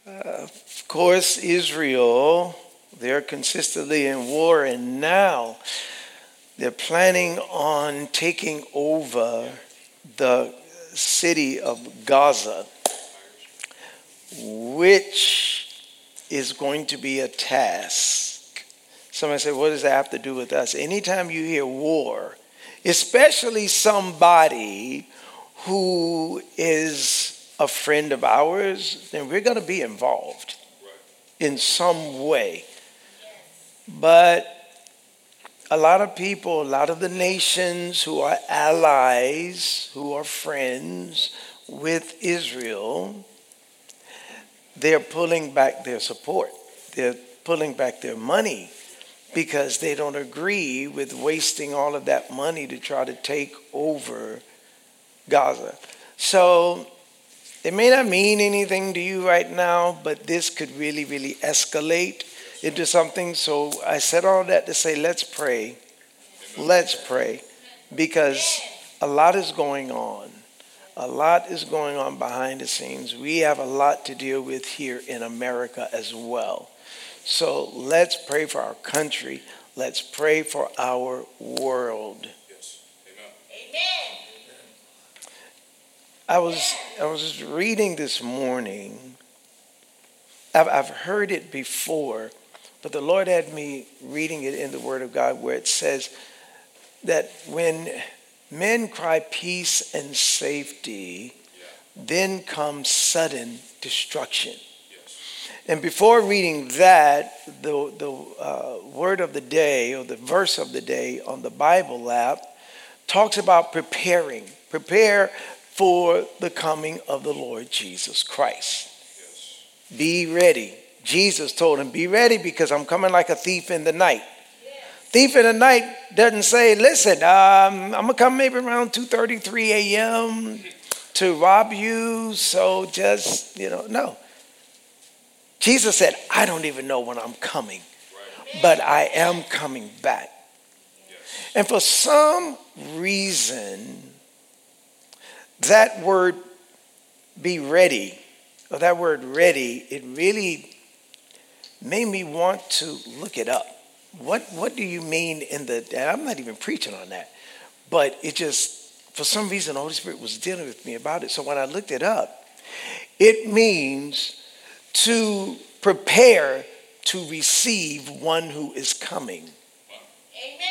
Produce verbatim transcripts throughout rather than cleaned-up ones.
Of course, Israel, they're consistently in war, and now they're planning on taking over the city of Gaza, which is going to be a task. Somebody said, what does that have to do with us? Anytime you hear war, especially somebody who is a friend of ours, then we're going to be involved in some way. But a lot of people, a lot of the nations who are allies, who are friends with Israel, they're pulling back their support. They're pulling back their money because they don't agree with wasting all of that money to try to take over Gaza. So it may not mean anything to you right now, but this could really, really escalate into something. So I said all that to say, let's pray. Let's pray. Because a lot is going on. A lot is going on behind the scenes. We have a lot to deal with here in America as well. So let's pray for our country. Let's pray for our world. Yes. Amen. Amen. I was I was reading this morning. I've, I've heard it before, but the Lord had me reading it in the Word of God, where it says that when men cry peace and safety, Yeah. then comes sudden destruction. Yes. And before reading that, the the uh, word of the day, or the verse of the day on the Bible app, talks about preparing. Prepare for the coming of the Lord Jesus Christ. Yes. Be ready. Jesus told him, be ready because I'm coming like a thief in the night. Yes. Thief in the night doesn't say, listen, um, I'm going to come maybe around two thirty, three a.m. to rob you. So just, you know, no. Jesus said, I don't even know when I'm coming, Right. but I am coming back. Yes. And for some reason, that word be ready, or that word ready, it really made me want to look it up. What what do you mean in the, and I'm not even preaching on that, but it just, for some reason, the Holy Spirit was dealing with me about it. So when I looked it up, it means to prepare to receive one who is coming. Amen.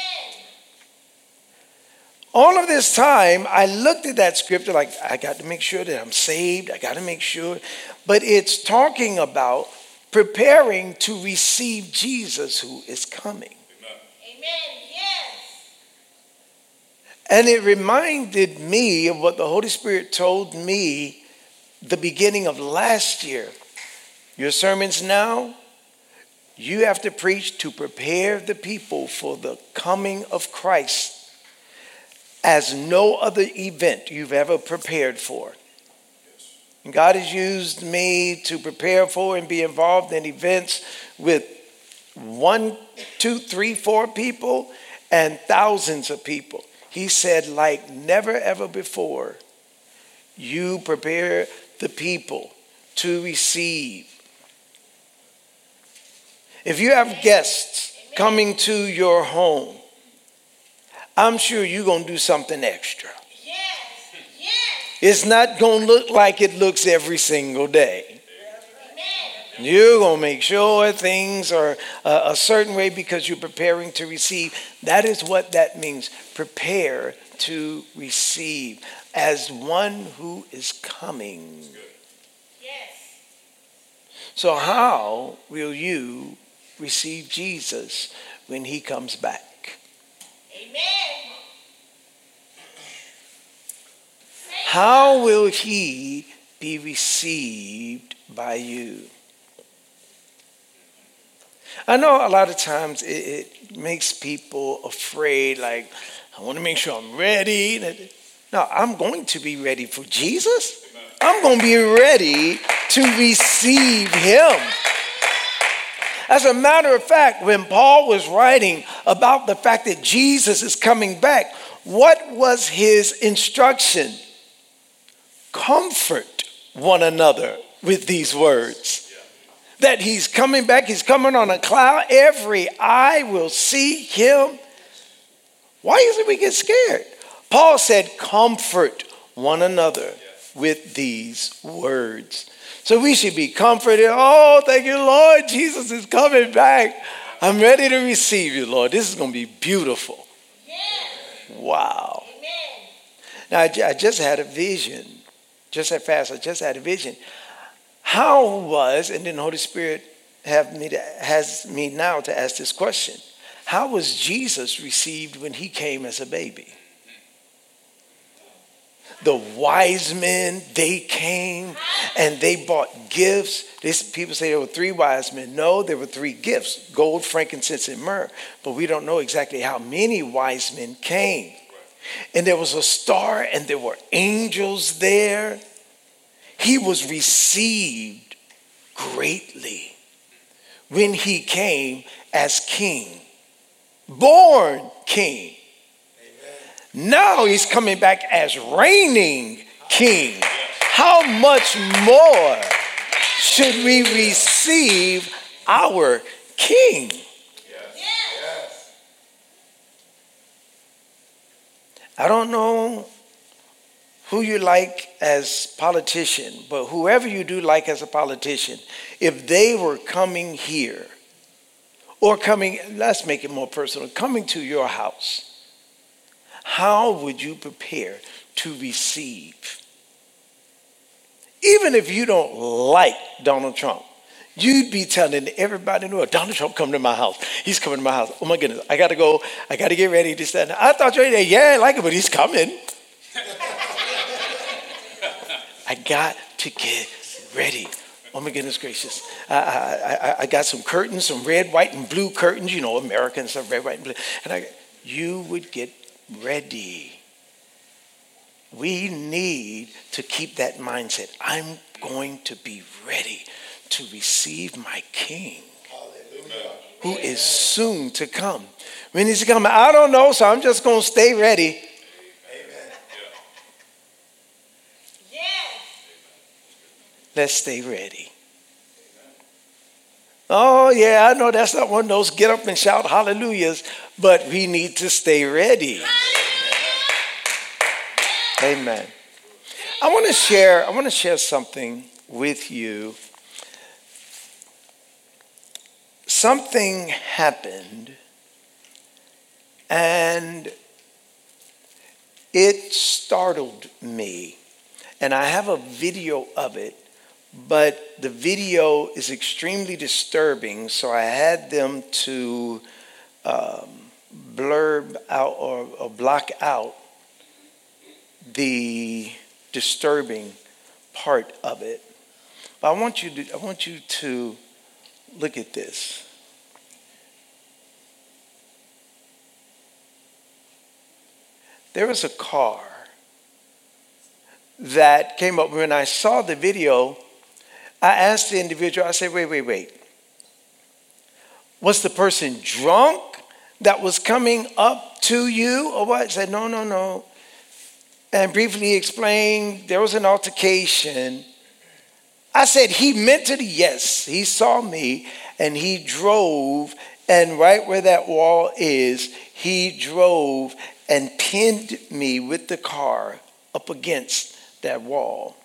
All of this time, I looked at that scripture like, I got to make sure that I'm saved. I got to make sure. But it's talking about preparing to receive Jesus who is coming. Amen. Amen. Yes. And it reminded me of what the Holy Spirit told me the beginning of last year. Your sermons now, you have to preach to prepare the people for the coming of Christ as no other event you've ever prepared for. Yes. And God has used me to prepare for and be involved in events with one, two, three, four people and thousands of people. He said, like never ever before, you prepare the people to receive. If you have guests coming to your home, I'm sure you're going to do something extra. Yes. Yes. It's not going to look like it looks every single day. Amen. You're going to make sure things are uh, a certain way because you're preparing to receive. That is what that means. Prepare to receive as one who is coming. Yes. So how will you receive Jesus when he comes back? Amen. How will he be received by you? I know a lot of times it, it makes people afraid, like, I want to make sure I'm ready. No, I'm going to be ready for Jesus. I'm going to be ready to receive him. As a matter of fact, when Paul was writing about the fact that Jesus is coming back, what was his instruction? Comfort one another with these words. that he's coming back. He's coming on a cloud. Every eye will see him. Why is it we get scared? Paul said, comfort one another with these words. So we should be comforted. Oh, thank you, Lord. Jesus is coming back. I'm ready to receive you, Lord. This is going to be beautiful. Yes. Wow. Amen. Now, I ju- I just had a vision. Just that fast, I just had a vision. How was, and then the Holy Spirit have me to, has me now to ask this question. How was Jesus received when he came as a baby? The wise men, they came and they bought gifts. This, people say there were three wise men. No, there were three gifts, gold, frankincense, and myrrh. But we don't know exactly how many wise men came. And there was a star and there were angels there. He was received greatly when he came as king, born king. Now he's coming back as reigning king. How much more should we receive our king? Yes. I don't know who you like as politician, but whoever you do like as a politician, if they were coming here or coming, let's make it more personal, coming to your house, how would you prepare to receive? Even if you don't like Donald Trump, you'd be telling everybody in the world, Donald Trump coming to my house. He's coming to my house. Oh my goodness, I got to go. I got to get ready to stand. I thought you were there. Yeah, I like it, but he's coming. I got to get ready. Oh my goodness gracious. I, I, I, I got some curtains, some red, white, and blue curtains. You know, Americans have red, white, and blue. And I, you would get ready. We need to keep that mindset. I'm going to be ready to receive my King, who is soon to come. When he's coming, I don't know, so I'm just going to stay ready. Yes. Let's stay ready. Oh, yeah, I know that's not one of those get up and shout hallelujahs, but we need to stay ready. Amen. I want to share, I want to share something with you. Something happened and it startled me. And I have a video of it, but the video is extremely disturbing, so I had them to um, blurb out or, or block out the disturbing part of it. But I want you to, I want you to look at this. There was a car that came up. When I saw the video, I asked the individual, I said, wait, wait, wait. Was the person drunk that was coming up to you or what? I said, no, no, no. And briefly explained, there was an altercation. I said, he mentally, yes, he saw me and he drove, and right where that wall is, he drove and pinned me with the car up against that wall.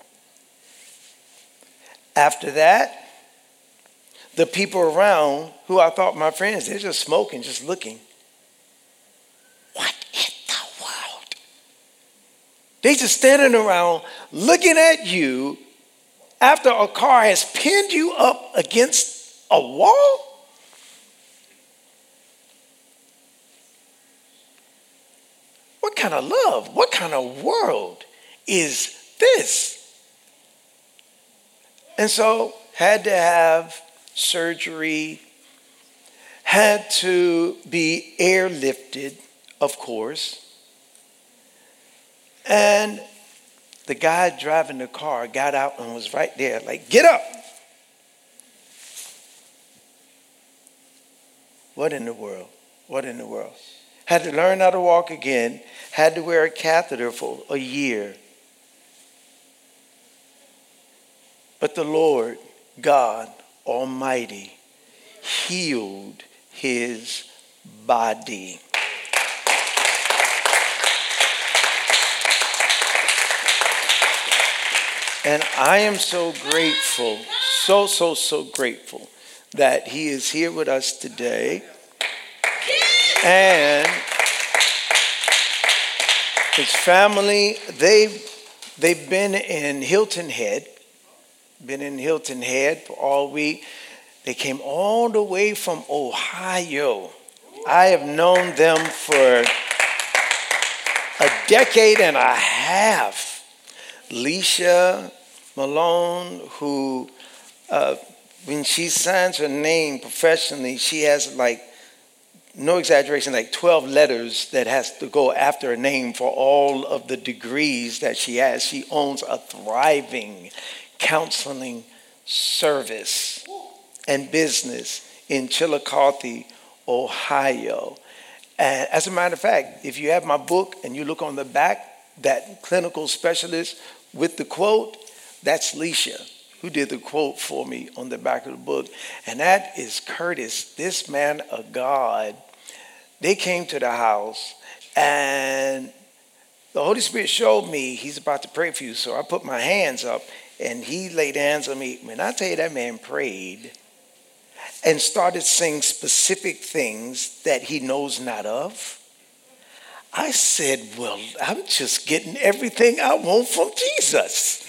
After that, the people around who I thought my friends, they're just smoking, just looking. What in the world? They just standing around looking at you after a car has pinned you up against a wall? What kind of love? What kind of world is this? And so had to have surgery, had to be airlifted, of course. And the guy driving the car got out and was right there, like, get up. What in the world? What in the world? Had to learn how to walk again, had to wear a catheter for a year. But the Lord, God, Almighty healed his body. And I am so grateful, so, so, so grateful that he is here with us today. And his family, they've, they've been in Hilton Head, been in Hilton Head for all week. They came all the way from Ohio. I have known them for a decade and a half. Leisha Malone, who, uh, when she signs her name professionally, she has like, no exaggeration, like twelve letters that has to go after her name for all of the degrees that she has. She owns a thriving counseling service and business in Chillicothe, Ohio. And as a matter of fact, if you have my book and you look on the back, that clinical specialist with the quote, that's Leisha, who did the quote for me on the back of the book. And that is Curtis, this man of God. They came to the house and the Holy Spirit showed me he's about to pray for you. So I put my hands up and he laid hands on me. When I tell you that man prayed and started saying specific things that he knows not of, I said, well, I'm just getting everything I want from Jesus.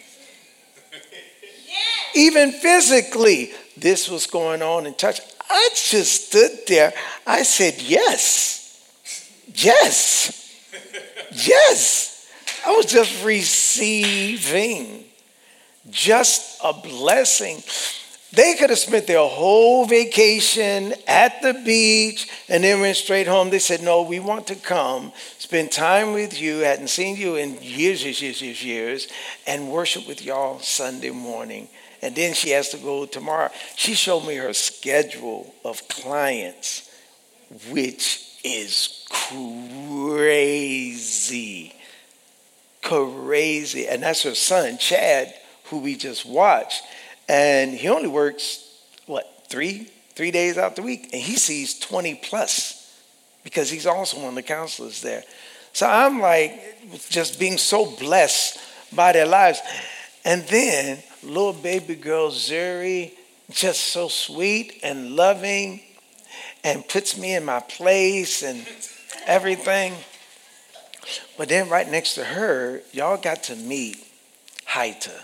Even physically, this was going on in touch. I just stood there. I said, yes, yes, yes. I was just receiving just a blessing. They could have spent their whole vacation at the beach and then went straight home. They said, no, we want to come, spend time with you, hadn't seen you in years, years, years, years, years, and worship with y'all Sunday morning. And then she has to go tomorrow. She showed me her schedule of clients, which is crazy, crazy. And that's her son, Chad, who we just watched. And he only works, what, three, three days out the week. And he sees twenty plus because he's also one of the counselors there. So I'm like just being so blessed by their lives. And then little baby girl Zuri, just so sweet and loving and puts me in my place and everything. But then right next to her, y'all got to meet Haita.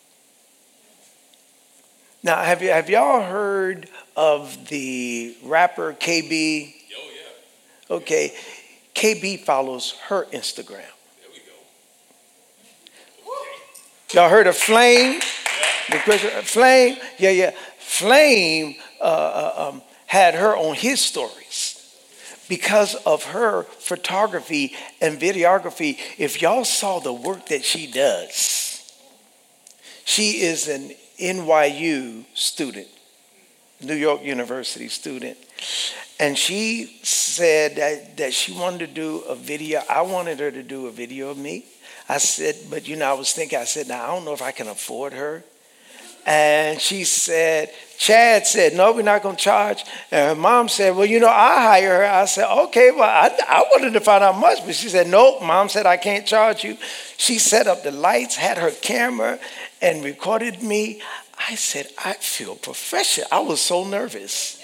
Now, have you have y'all heard of the rapper K B? Oh, yeah. Okay, K B follows her Instagram. There we go. Y'all heard of Flame? The Christian Flame? Yeah, yeah. Flame uh, uh, um, had her on his stories because of her photography and videography. If y'all saw the work that she does, she is an N Y U student, New York University student. And she said that, that she wanted to do a video. I wanted her to do a video of me. I said, but you know, I was thinking, I said, now I don't know if I can afford her. And she said, Chad said, no, we're not going to charge. And her mom said, well, you know, I'll hire her. I said, okay, well, I, I wanted to find out how much. But she said, nope, mom said, I can't charge you. She set up the lights, had her camera, and recorded me. I said, I feel professional. I was so nervous.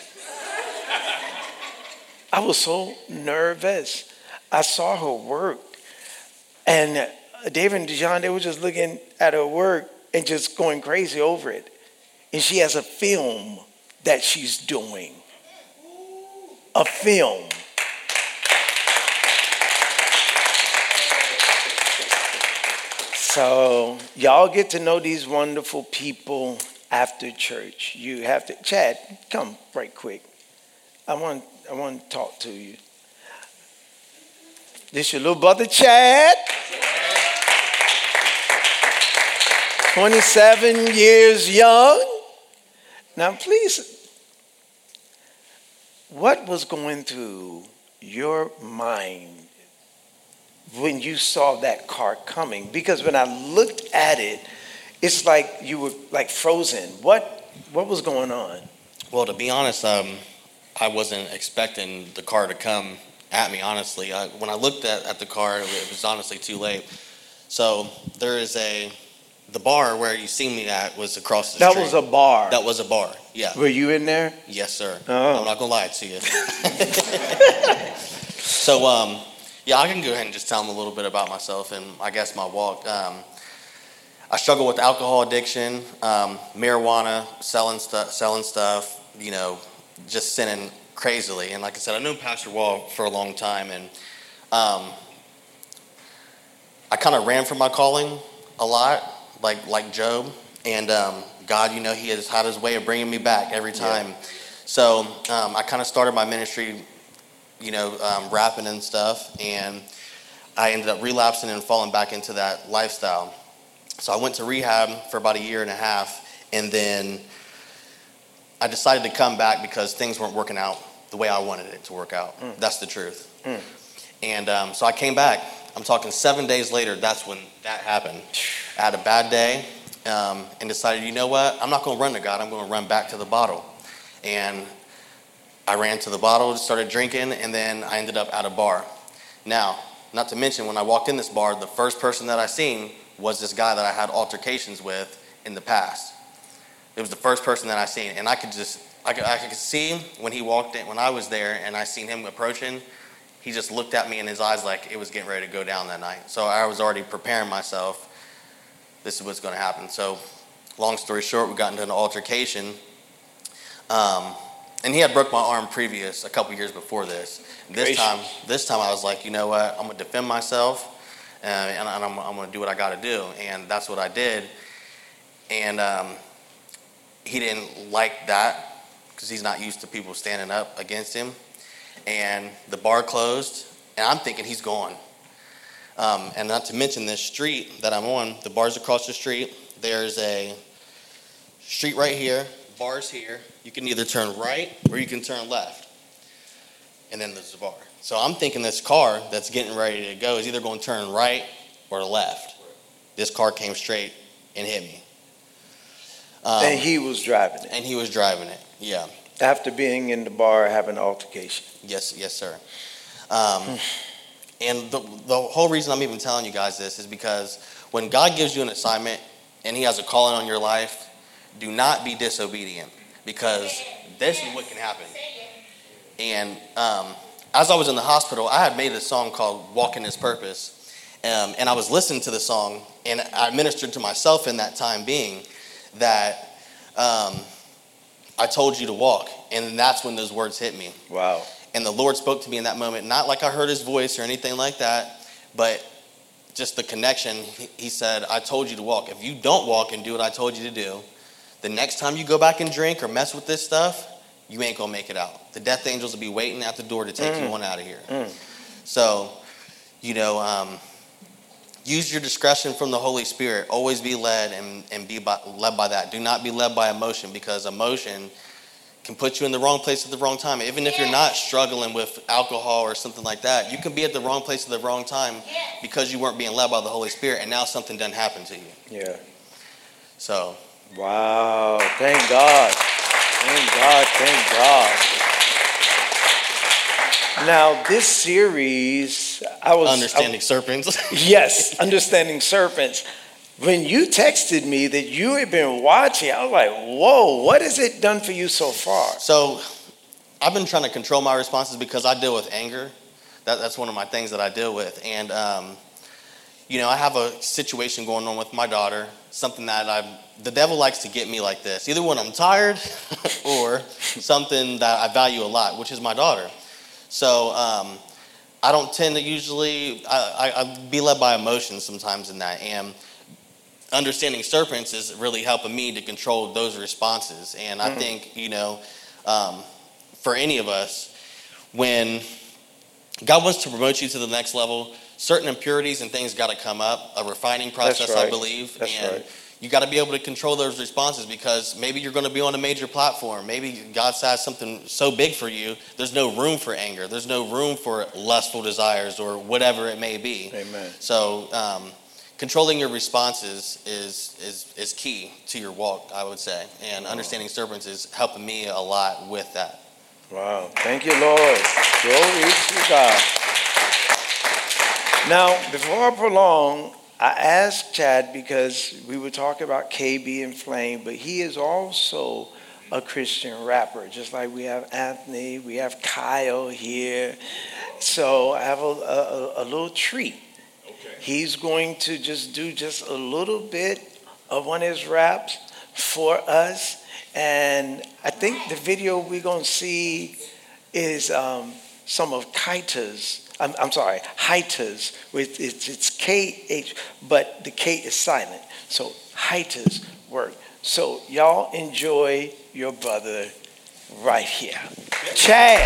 I was so nervous. I saw her work. And David and Dijon, they were just looking at her work and just going crazy over it. And she has a film that she's doing. A film. So y'all get to know these wonderful people after church. You have to, Chad, come right quick. I want, I want to talk to you. This your little brother, Chad. twenty-seven years young. Now, please, what was going through your mind when you saw that car coming? Because when I looked at it, it's like you were like frozen. What What was going on? Well, to be honest, um, I wasn't expecting the car to come at me, honestly. I, when I looked at, at the car, it was honestly too late. So there is a, the bar where you see me at was across the That street. was a bar. That was a bar, yeah. Were you in there? Yes, sir. Oh. I'm not going to lie to you. So, um, yeah, I can go ahead and just tell them a little bit about myself and I guess my walk. Um, I struggle with alcohol addiction, um, marijuana, selling stuff, selling stuff, you know, just sinning crazily. And like I said, I knew Pastor Wall for a long time, and um, I kind of ran from my calling a lot, like like Job. And um, God, you know, He has had His way of bringing me back every time. Yeah. So um, I kind of started my ministry, you know, um, rapping and stuff, and I ended up relapsing and falling back into that lifestyle. So I went to rehab for about a year and a half, and then I decided to come back because things weren't working out the way I wanted it to work out. Mm. That's the truth. Mm. And um, so I came back. I'm talking seven days later, that's when that happened. I had a bad day um, and decided, you know what? I'm not going to run to God. I'm going to run back to the bottle. And I ran to the bottle, started drinking, and then I ended up at a bar. Now, not to mention, when I walked in this bar, the first person that I seen was this guy that I had altercations with in the past. It was the first person that I seen, and I could just, I could, I could see when he walked in, when I was there, and I seen him approaching, he just looked at me in his eyes like it was getting ready to go down that night. So I was already preparing myself. This is what's going to happen. So, long story short, we got into an altercation, um, and he had broke my arm previous, a couple years before this. This time, this time I was like, you know what, I'm going to defend myself. Uh, and I'm, I'm going to do what I got to do. And that's what I did. And um, he didn't like that because he's not used to people standing up against him. And the bar closed, and I'm thinking he's gone. Um, and not to mention this street that I'm on, the bar's across the street. There's a street right here, bars here. You can either turn right or you can turn left. And then there's the bar. So I'm thinking this car that's getting ready to go is either going to turn right or left. This car came straight and hit me. Um, and he was driving it. And he was driving it, yeah. After being in the bar having an altercation. Yes, yes, sir. Um, and the, the whole reason I'm even telling you guys this is because when God gives you an assignment and He has a calling on your life, do not be disobedient, because this is what can happen. And um, as I was in the hospital, I had made a song called Walk in His Purpose. Um, and I was listening to the song, and I ministered to myself in that time being that um, I told you to walk. And that's when those words hit me. Wow. And the Lord spoke to me in that moment, not like I heard His voice or anything like that, but just the connection. He said, I told you to walk. If you don't walk and do what I told you to do, the next time you go back and drink or mess with this stuff, you ain't going to make it out. The death angels will be waiting at the door to take mm. you on out of here. Mm. So, you know, um, use your discretion from the Holy Spirit. Always be led and, and be by, led by that. Do not be led by emotion, because emotion can put you in the wrong place at the wrong time. Even if you're not struggling with alcohol or something like that, you can be at the wrong place at the wrong time because you weren't being led by the Holy Spirit, and now something done happened to you. Yeah. So. Wow. Thank God. Thank God. Thank God. Now, this series, I was... Understanding I, serpents. Yes, Understanding Serpents. When you texted me that you had been watching, I was like, whoa, what has it done for you so far? So I've been trying to control my responses because I deal with anger. That, that's one of my things that I deal with. And, um, you know, I have a situation going on with my daughter, something that I, the devil likes to get me like this, either when I'm tired or something that I value a lot, which is my daughter. So um, I don't tend to usually, I, I, I be led by emotions sometimes in that. And Understanding Serpents is really helping me to control those responses. And I mm-hmm. think, you know, um, for any of us, when God wants to promote you to the next level, certain impurities and things got to come up, a refining process, right. I believe. That's and right. You got to be able to control those responses, because maybe you're going to be on a major platform. Maybe God has something so big for you, there's no room for anger. There's no room for lustful desires or whatever it may be. Amen. So, um, controlling your responses is is is key to your walk, I would say. And understanding serpents is helping me a lot with that. Wow. Thank you, Lord. Glory to God. Now, before I prolong, I asked Chad because we were talking about K B and Flame, but he is also a Christian rapper, just like we have Anthony, we have Kyle here. So I have a, a, a little treat. Okay. He's going to just do just a little bit of one of his raps for us. And I think the video we're going to see is um, some of Kaita's, I'm, I'm sorry, Haita's, with it's, it's K H, but the K is silent. So Haita's work. So y'all enjoy your brother right here. Chad.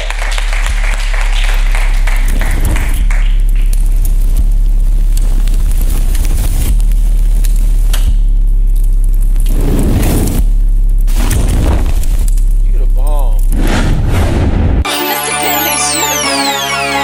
You the bomb. Mister Penley's you.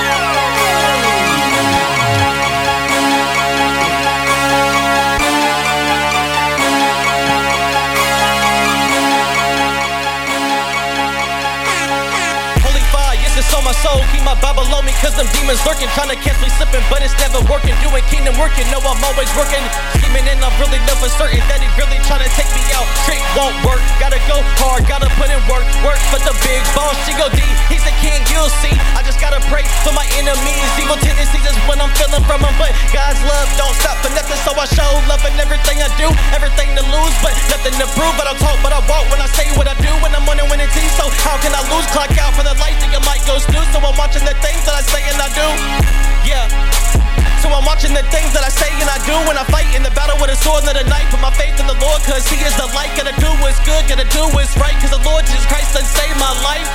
On my soul, keep my Bible on me, cause them demons lurking, trying to catch me slipping, but it's never working. Doing kingdom working, know I'm always working. Scheming and I really know for certain that he really trying to take me out. Trick won't work, gotta go hard, gotta put in work. Work for the big boss, she go D, he's the king, you'll see. I just gotta pray for my enemies. Evil tendencies is what I'm feeling from him, but God's love don't stop for nothing, so I show love in everything I do. Everything to lose, but nothing to prove. I don't talk, but I walk when I say what I do. When I'm on a winning team, so how can I lose? Clock out for the light that your mic goes through. So I'm watching the things that I say and I do. Yeah. So I'm watching the things that I say and I do. When I fight in the battle with a sword and a knife, put my faith in the Lord, cause he is the light. Gotta do what's good, gotta do what's right, cause the Lord Jesus Christ done saved my life.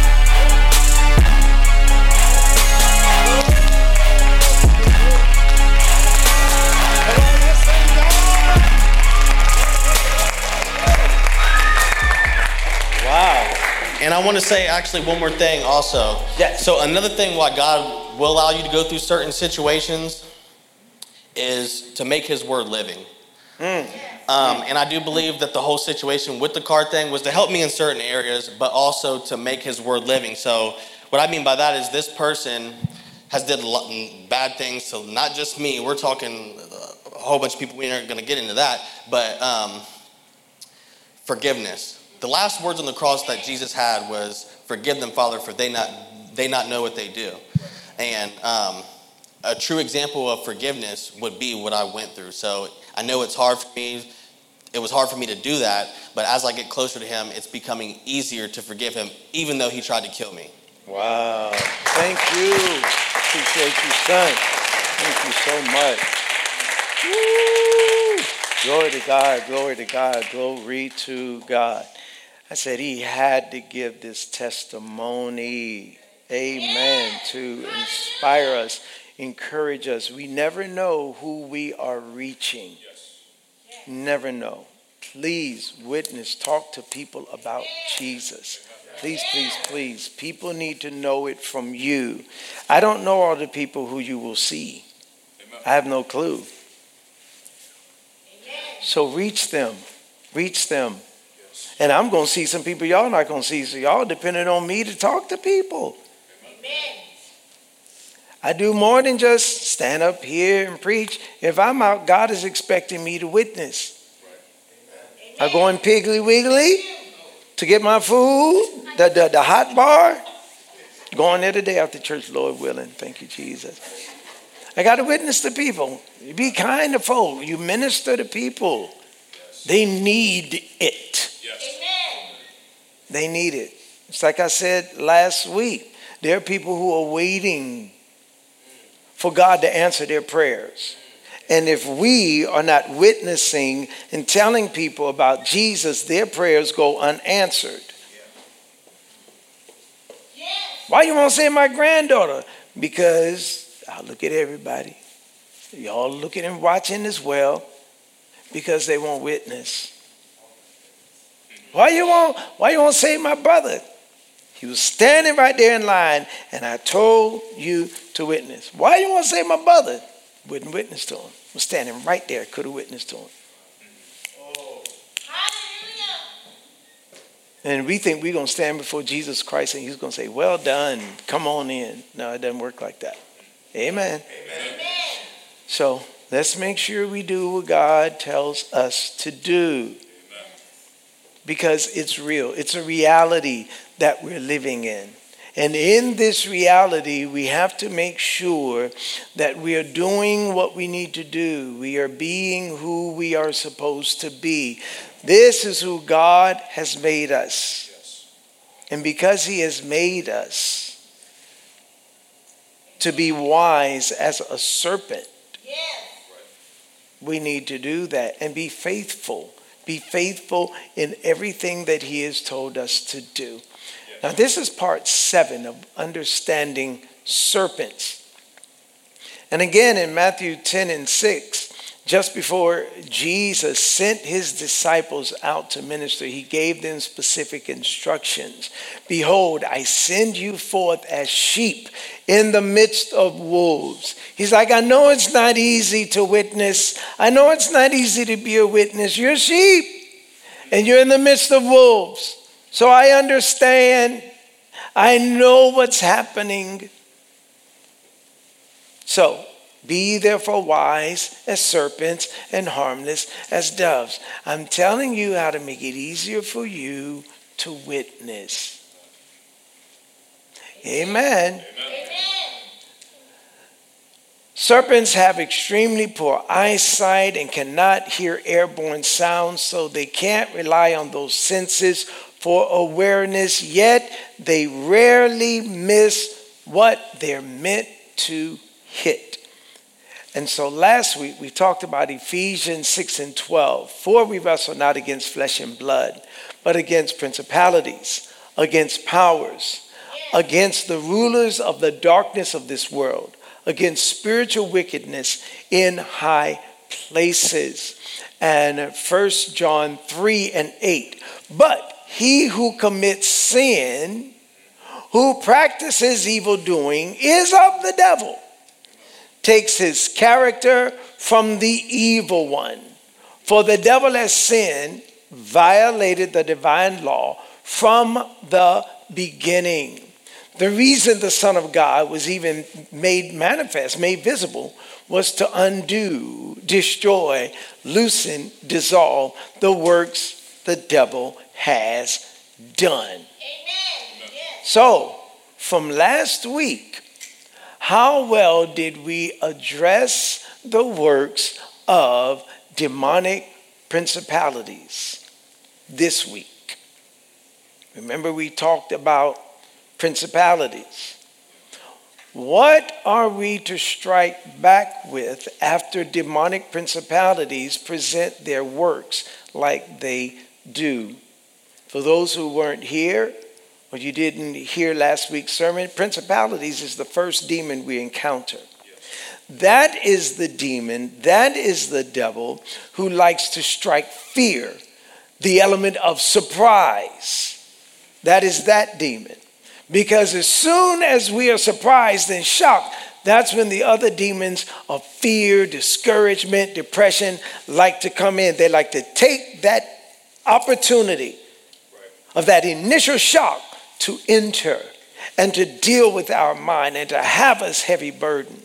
Wow. And I want to say actually one more thing also. Yes. So another thing why God will allow you to go through certain situations is to make his word living. Mm. Um, and I do believe that the whole situation with the car thing was to help me in certain areas, but also to make his word living. So what I mean by that is this person has did a lot bad things. So not just me, we're talking a whole bunch of people. We aren't going to get into that, but um, forgiveness. The last words on the cross that Jesus had was, "Forgive them, Father, for they not they not know what they do." And um, a true example of forgiveness would be what I went through. So I know it's hard for me. It was hard for me to do that, but as I get closer to him, it's becoming easier to forgive him, even though he tried to kill me. Wow. Thank you. Appreciate you, son. Thank you so much. Woo. Glory to God. Glory to God. Glory to God. I said he had to give this testimony, amen, to inspire us, encourage us. We never know who we are reaching. Never know. Please witness, talk to people about Jesus. Please, please, please. People need to know it from you. I don't know all the people who you will see. I have no clue. So reach them. Reach them. And I'm going to see some people y'all not going to see. So y'all depending on me to talk to people. Amen. I do more than just stand up here and preach. If I'm out, God is expecting me to witness. Right. I go in Piggly Wiggly to get my food, the, the, the hot bar. Going there today after church, Lord willing. Thank you, Jesus. I got to witness to people. You be kind to folk. You minister to people. They need it. They need it. It's like I said last week. There are people who are waiting for God to answer their prayers. And if we are not witnessing and telling people about Jesus, their prayers go unanswered. Why you won't say my granddaughter? Because I look at everybody. Y'all looking and watching as well. Because they won't witness. Why you won't, why you won't say my brother? He was standing right there in line, and I told you to witness. Why you won't say my brother? Wouldn't witness to him. was standing right there, could have witnessed to him. And we think we're going to stand before Jesus Christ and he's going to say, well done, come on in. No, it doesn't work like that. Amen. Amen. So let's make sure we do what God tells us to do. Amen. Because it's real. It's a reality that we're living in. And in this reality, we have to make sure that we are doing what we need to do. We are being who we are supposed to be. This is who God has made us. Yes. And because he has made us to be wise as a serpent, yes, we need to do that and be faithful. Be faithful in everything that he has told us to do. Now, this is part seven of understanding serpents. And again, in Matthew ten and six, just before Jesus sent his disciples out to minister, he gave them specific instructions. Behold, I send you forth as sheep in the midst of wolves. He's like, I know it's not easy to witness. I know it's not easy to be a witness. You're sheep and you're in the midst of wolves. So I understand. I know what's happening. So be therefore wise as serpents and harmless as doves. I'm telling you how to make it easier for you to witness. Amen. Amen. Serpents have extremely poor eyesight and cannot hear airborne sounds, so they can't rely on those senses for awareness, yet they rarely miss what they're meant to hit. And so last week we talked about Ephesians six and twelve. For we wrestle not against flesh and blood, but against principalities, against powers, against the rulers of the darkness of this world, against spiritual wickedness in high places. And First John three and eight. But he who commits sin, who practices evil doing, is of the devil, takes his character from the evil one. For the devil has sinned, violated the divine law from the beginning. The reason the Son of God was even made manifest, made visible, was to undo, destroy, loosen, dissolve the works the devil has done. Amen. So, from last week, how well did we address the works of demonic principalities this week? Remember, we talked about principalities. What are we to strike back with after demonic principalities present their works like they do? For those who weren't here, or you didn't hear last week's sermon, principalities is the first demon we encounter. That is the demon, that is the devil who likes to strike fear, the element of surprise. That is that demon. Because as soon as we are surprised and shocked, that's when the other demons of fear, discouragement, depression like to come in. They like to take that opportunity of that initial shock to enter and to deal with our mind and to have us heavy burdened.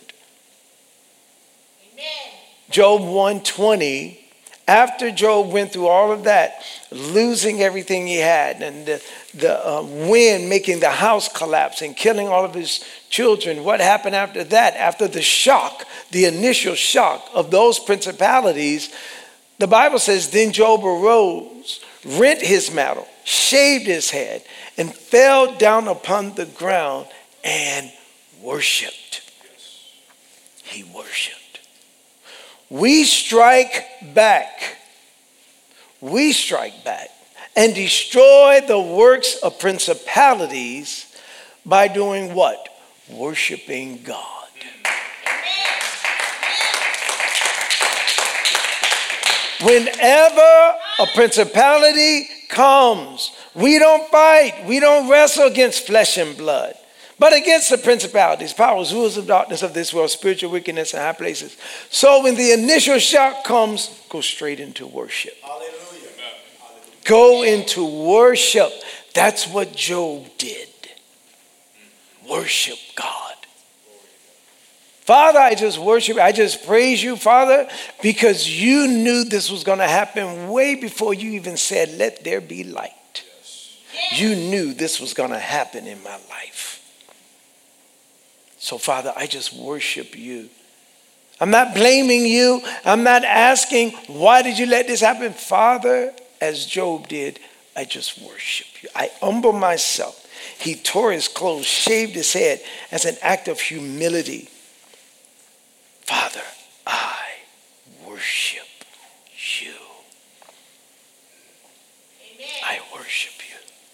Amen. Job one twenty, after Job went through all of that, losing everything he had and the, the uh, wind making the house collapse and killing all of his children, what happened after that? After the shock, the initial shock of those principalities, the Bible says, then Job arose, rent his mantle, shaved his head, and fell down upon the ground and worshiped. He worshiped. We strike back. We strike back and destroy the works of principalities by doing what? Worshiping God. Whenever a principality comes, we don't fight. We don't wrestle against flesh and blood, but against the principalities, powers, rulers of darkness of this world, spiritual wickedness in high places. So when the initial shock comes, go straight into worship. Hallelujah. Go into worship. That's what Job did. Worship God. Father, I just worship you. I just praise you, Father, because you knew this was going to happen way before you even said, let there be light. You knew this was going to happen in my life. So, Father, I just worship you. I'm not blaming you. I'm not asking, why did you let this happen? Father, as Job did, I just worship you. I humble myself. He tore his clothes, shaved his head as an act of humility. Father, I worship you. Amen. I worship you.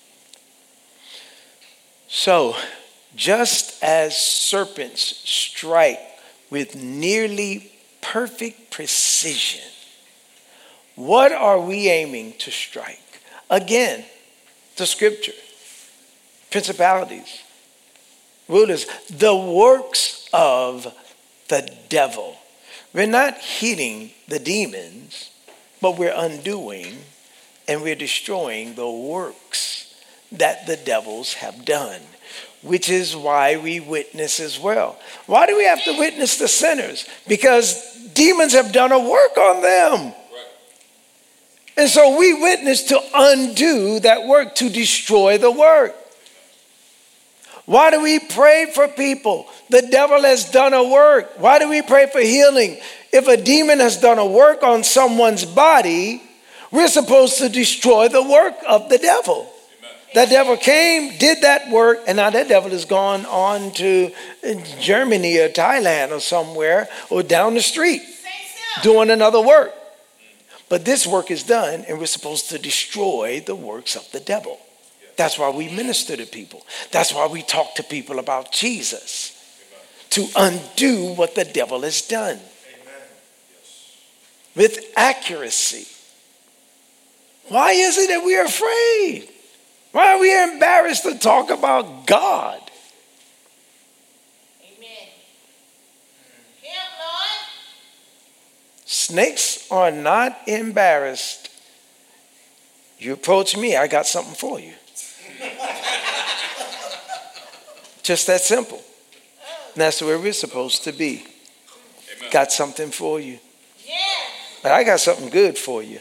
So, just as serpents strike with nearly perfect precision, what are we aiming to strike? Again, the scripture, principalities, rulers, the works of the devil. We're not hitting the demons, but we're undoing and we're destroying the works that the devils have done, which is why we witness as well. Why do we have to witness the sinners? Because demons have done a work on them. And so we witness to undo that work, to destroy the work. Why do we pray for people? The devil has done a work. Why do we pray for healing? If a demon has done a work on someone's body, we're supposed to destroy the work of the devil. That devil came, did that work, and now that devil has gone on to Germany or Thailand or somewhere or down the street doing another work. But this work is done, and we're supposed to destroy the works of the devil. That's why we minister to people. That's why we talk to people about Jesus, to undo what the devil has done with accuracy. Why is it that we're afraid? Why are we embarrassed to talk about God? Amen. Help, Lord. Snakes are not embarrassed. You approach me, I got something for you. Just that simple. And that's where we're supposed to be. Amen. Got something for you. Yeah. But I got something good for you.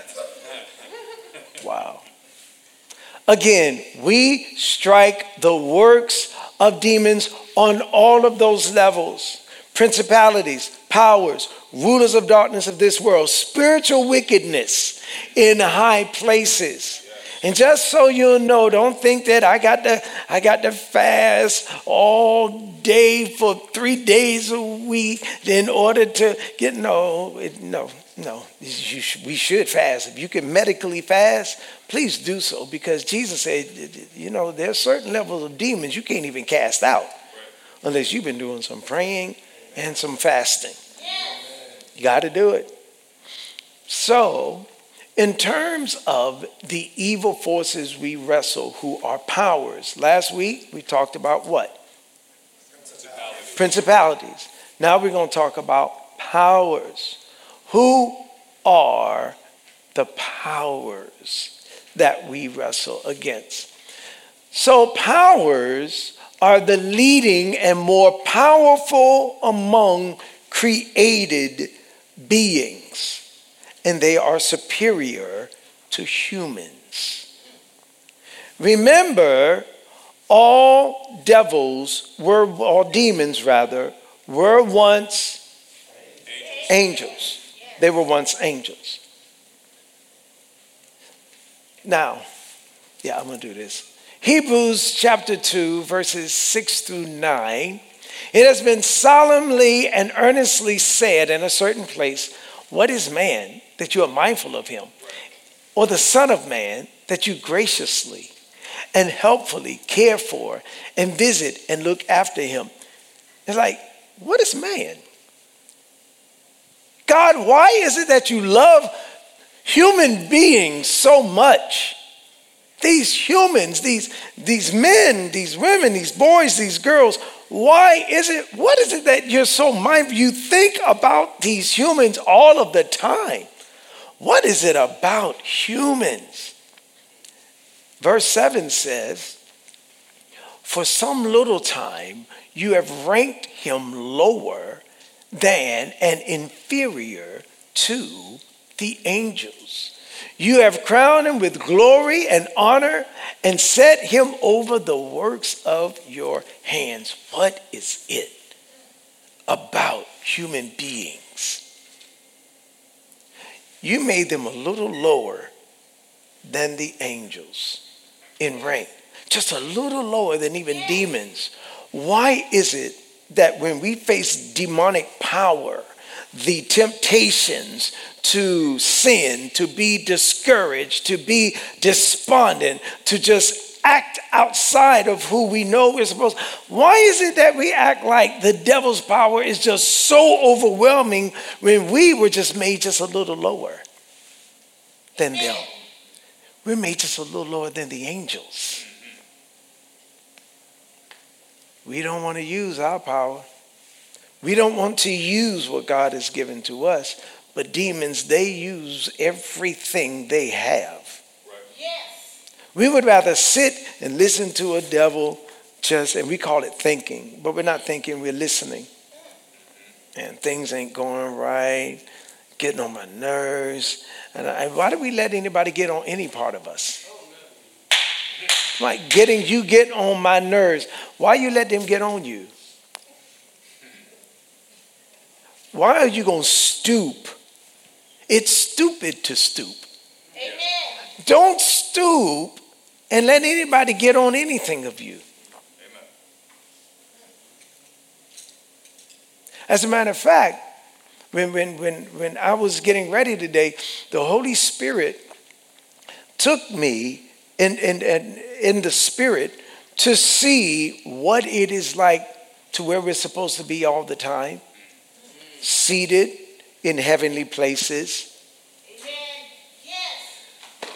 Wow. Again, we strike the works of demons on all of those levels. Principalities, powers, rulers of darkness of this world, spiritual wickedness in high places. And just so you know, don't think that I got to I got to fast all day for three days a week in order to get no it, no no. You should, we should fast. If you can medically fast, please do so, because Jesus said, you know, there's certain levels of demons you can't even cast out unless you've been doing some praying and some fasting. You got to do it. So, in terms of the evil forces we wrestle, who are powers, last week we talked about what? Principalities. Principalities. Now we're going to talk about powers. Who are the powers that we wrestle against? So powers are the leading and more powerful among created beings. And they are superior to humans. Remember, all devils were, all demons rather, were once angels. They were once angels. Now, yeah, I'm going to do this. Hebrews chapter two, verses six through nine. It has been solemnly and earnestly said in a certain place, what is man that you are mindful of him? Or the Son of Man that you graciously and helpfully care for and visit and look after him? It's like, what is man? God, why is it that you love human beings so much These humans, these, these men, these women, these boys, these girls, why is it, what is it that you're so mindful? You think about these humans all of the time. What is it about humans? Verse seven says, for some little time you have ranked him lower than and inferior to the angels. You have crowned him with glory and honor and set him over the works of your hands. What is it about human beings? You made them a little lower than the angels in rank, just a little lower than even demons. Why is it that when we face demonic power, the temptations to sin, to be discouraged, to be despondent, to just act outside of who we know we're supposed to, why is it that we act like the devil's power is just so overwhelming when we were just made just a little lower than them? We're made just a little lower than the angels. We don't want to use our power. We don't want to use what God has given to us. But demons, they use everything they have. Yes. We would rather sit and listen to a devil just, and we call it thinking. But we're not thinking, we're listening. And things ain't going right, getting on my nerves. And I, why do we let anybody get on any part of us? Like getting, you get on my nerves. Why you let them get on you? Why are you going to stoop? It's stupid to stoop. Amen. Don't stoop and let anybody get on anything of you. Amen. As a matter of fact, when, when, when, when I was getting ready today, the Holy Spirit took me in, in, in, in the Spirit to see what it is like to where we're supposed to be all the time, seated in heavenly places. Amen. Yes.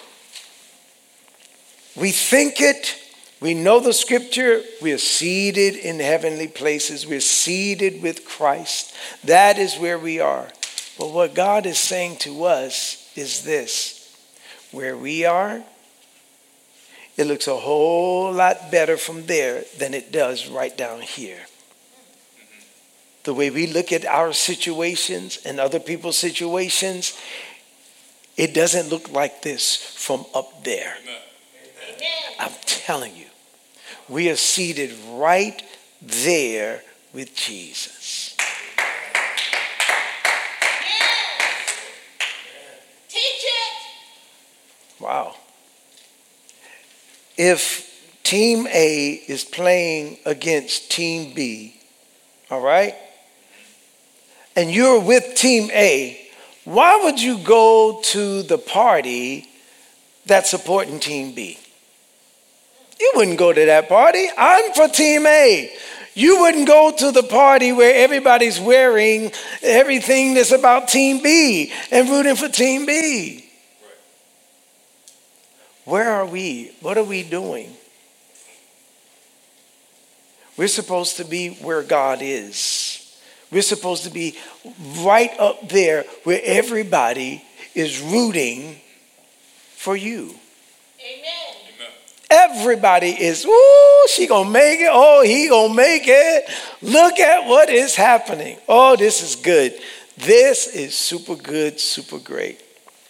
We think it, we know the scripture, we are seated in heavenly places, we're seated with Christ. That is where we are. But what God is saying to us is this: where we are, it looks a whole lot better from there than it does right down here. The way we look at our situations and other people's situations, it doesn't look like this from up there. Amen. I'm telling you, we are seated right there with Jesus. Yes. Teach it. Wow. If Team A is playing against Team B, all right, and you're with Team A, why would you go to the party that's supporting Team B? You wouldn't go to that party. I'm for Team A. You wouldn't go to the party where everybody's wearing everything that's about Team B and rooting for Team B. Where are we? What are we doing? We're supposed to be where God is. We're supposed to be right up there where everybody is rooting for you. Amen. Everybody is, ooh, she gonna make it. Oh, he gonna make it. Look at what is happening. Oh, this is good. This is super good, super great.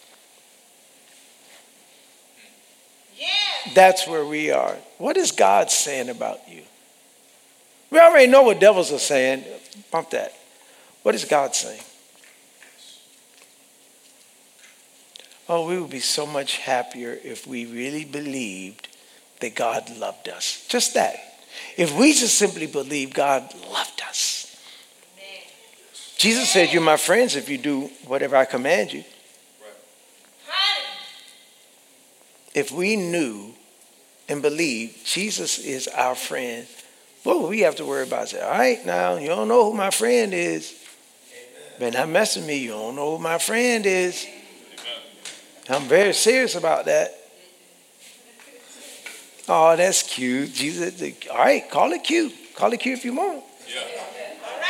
Yes. That's where we are. What is God saying about you? We already know what devils are saying. Bump that. What is God saying? Oh, we would be so much happier if we really believed that God loved us. Just that. If we just simply believe God loved us. Amen. Jesus said, you're my friends if you do whatever I command you. Hallelujah. If we knew and believed Jesus is our friend, what would we have to worry about? Say, all right, now, you don't know who my friend is. Better not mess with me. You don't know who my friend is. I'm very serious about that. Oh, that's cute. Jesus, all right, call it cute. Call it cute if you want. Yeah. All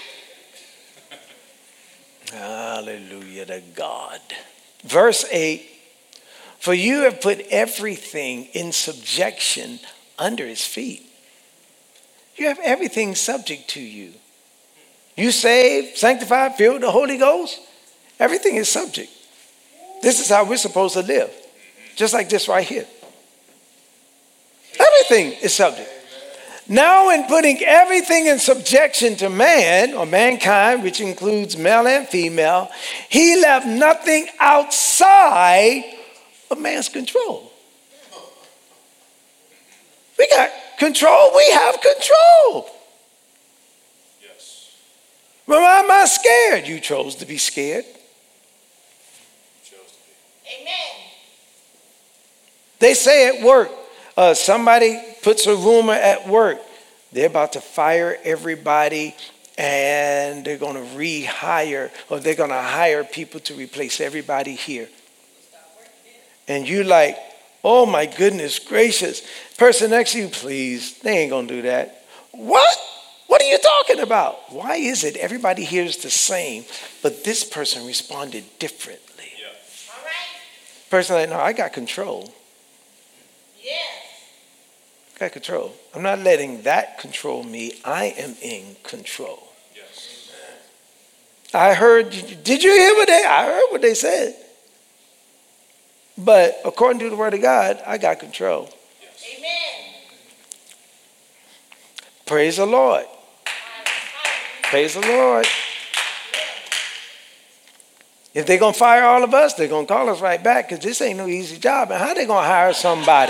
right. Hallelujah to God. Verse eight. For you have put everything in subjection under his feet. You have everything subject to you. You saved, sanctified, filled with the Holy Ghost. Everything is subject. This is how we're supposed to live. Just like this right here. Everything is subject. Now in putting everything in subjection to man or mankind, which includes male and female, he left nothing outside of man's control. We got control. We have control. Yes. Well, why am I scared? You chose to be scared. Chose to be. Amen. They say at work, uh, somebody puts a rumor at work. They're about to fire everybody and they're going to rehire, or they're going to hire people to replace everybody here. And you like, oh my goodness gracious. Person next to you, please, they ain't going to do that. What? What are you talking about? Why is it everybody here is the same, but this person responded differently? Yeah. All right. Person like, no, I got control. Yes. Got control. I'm not letting that control me. I am in control. Yes. I heard, did you hear what they, I heard what they said. But according to the word of God, I got control. Amen. Praise the Lord. Praise the Lord. If they're going to fire all of us, they're going to call us right back because this ain't no easy job. And how they going to hire somebody?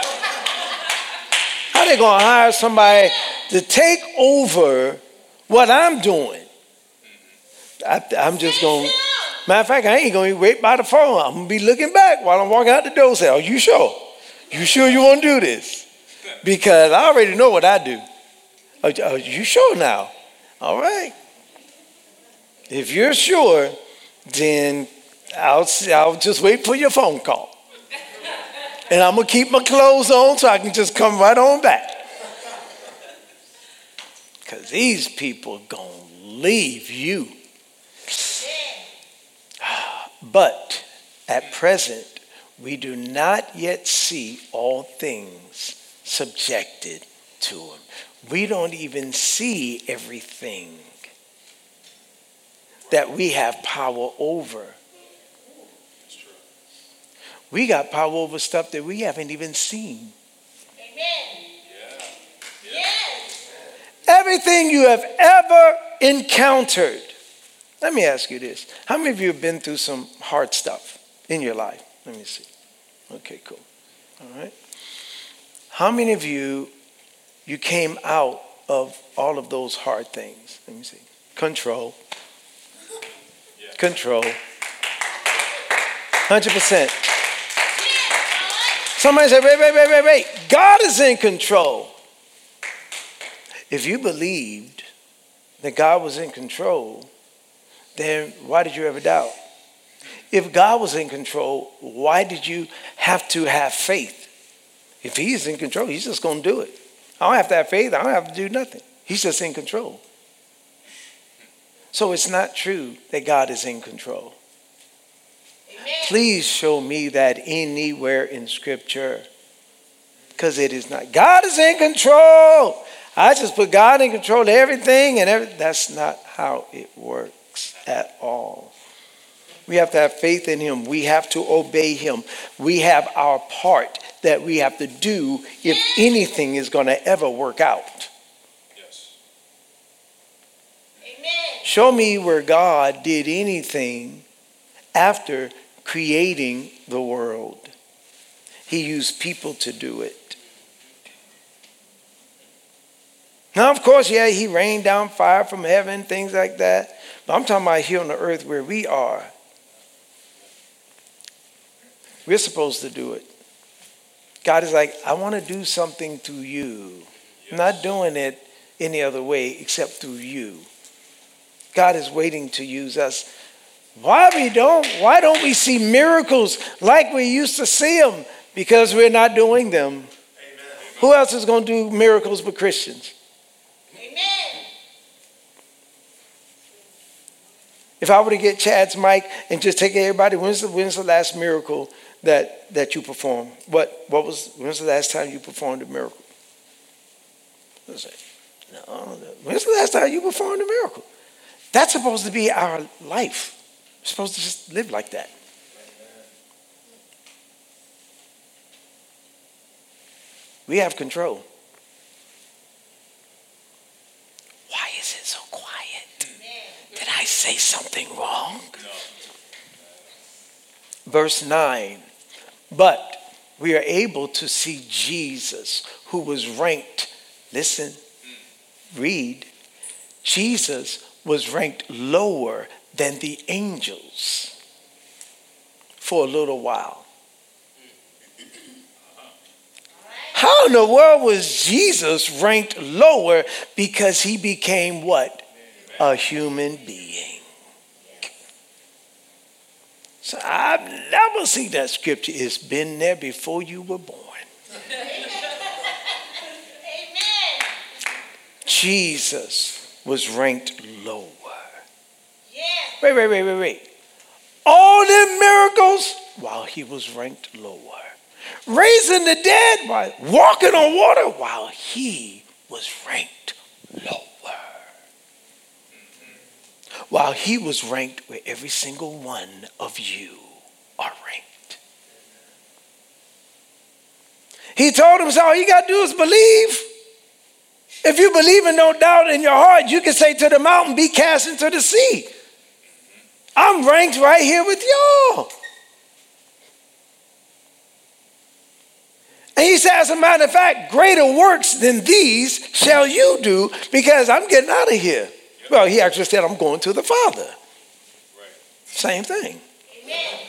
How they going to hire somebody to take over what I'm doing? I, I'm just going to, matter of fact, I ain't going to wait by the phone. I'm going to be looking back while I'm walking out the door and say, are you sure? You sure you want to do this? Because I already know what I do. Are, are you sure now? All right. If you're sure, then I'll, I'll just wait for your phone call. And I'm going to keep my clothes on so I can just come right on back. Because these people going to leave you. But at present, we do not yet see all things subjected to him. We don't even see everything that we have power over. We got power over stuff that we haven't even seen. Amen. Yeah. Yes. Everything you have ever encountered. Let me ask you this. How many of you have been through some hard stuff in your life? Let me see. Okay, cool. All right. How many of you, you came out of all of those hard things? Let me see. Control. Yeah. Control. one hundred percent. Somebody say, wait, wait, wait, wait, wait. God is in control. If you believed that God was in control, then why did you ever doubt? If God was in control, why did you have to have faith? If he's in control, he's just going to do it. I don't have to have faith. I don't have to do nothing. He's just in control. So it's not true that God is in control. Amen. Please show me that anywhere in Scripture. Because it is not. God is in control. I just put God in control of everything. and every, That's not how it works at all. We have to have faith in him. We have to obey him. We have our part that we have to do if anything is going to ever work out. Yes. Amen. Show me where God did anything after creating the world. He used people to do it. Now, of course, yeah, he rained down fire from heaven, things like that. But I'm talking about here on the earth where we are. We're supposed to do it. God is like, I want to do something through you. Yes. I'm not doing it any other way except through you. God is waiting to use us. Why we don't? Why don't we see miracles like we used to see them? Because we're not doing them. Amen. Who else is going to do miracles but Christians? Amen. If I were to get Chad's mic and just take everybody, when's the, when's the last miracle that, that you performed? What what was when's the last time you performed a miracle? No, when's the last time you performed a miracle? That's supposed to be our life. We're supposed to just live like that. We have control. Why is it so quiet? Did I say something wrong? Verse nine. But we are able to see Jesus, who was ranked, listen, read, Jesus was ranked lower than the angels for a little while. How in the world was Jesus ranked lower? Because he became what? A human being. So I've never seen that scripture. It's been there before you were born. Amen. Jesus was ranked lower. Yeah. Wait, wait, wait, wait, wait. All them miracles while he was ranked lower. Raising the dead, while walking on water while he was ranked lower. While he was ranked where every single one of you are ranked. He told him, so all you got to do is believe. If you believe and no doubt in your heart, you can say to the mountain, be cast into the sea. I'm ranked right here with y'all. And he said, as a matter of fact, greater works than these shall you do, because I'm getting out of here. Yep. Well, he actually said, I'm going to the Father. Right. Same thing. Amen.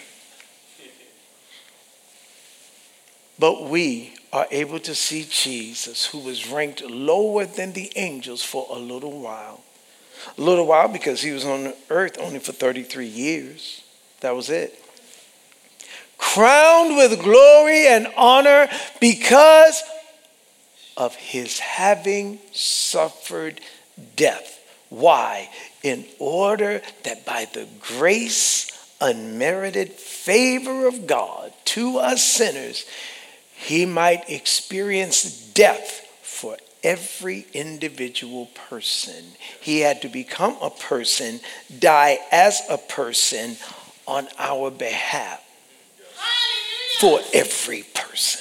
But we are able to see Jesus, who was ranked lower than the angels for a little while. A little while because he was on the earth only for thirty-three years. That was it. Crowned with glory and honor because of his having suffered death. Why? In order that by the grace, unmerited favor of God to us sinners, he might experience death for every individual person. He had to become a person, die as a person on our behalf. For every person.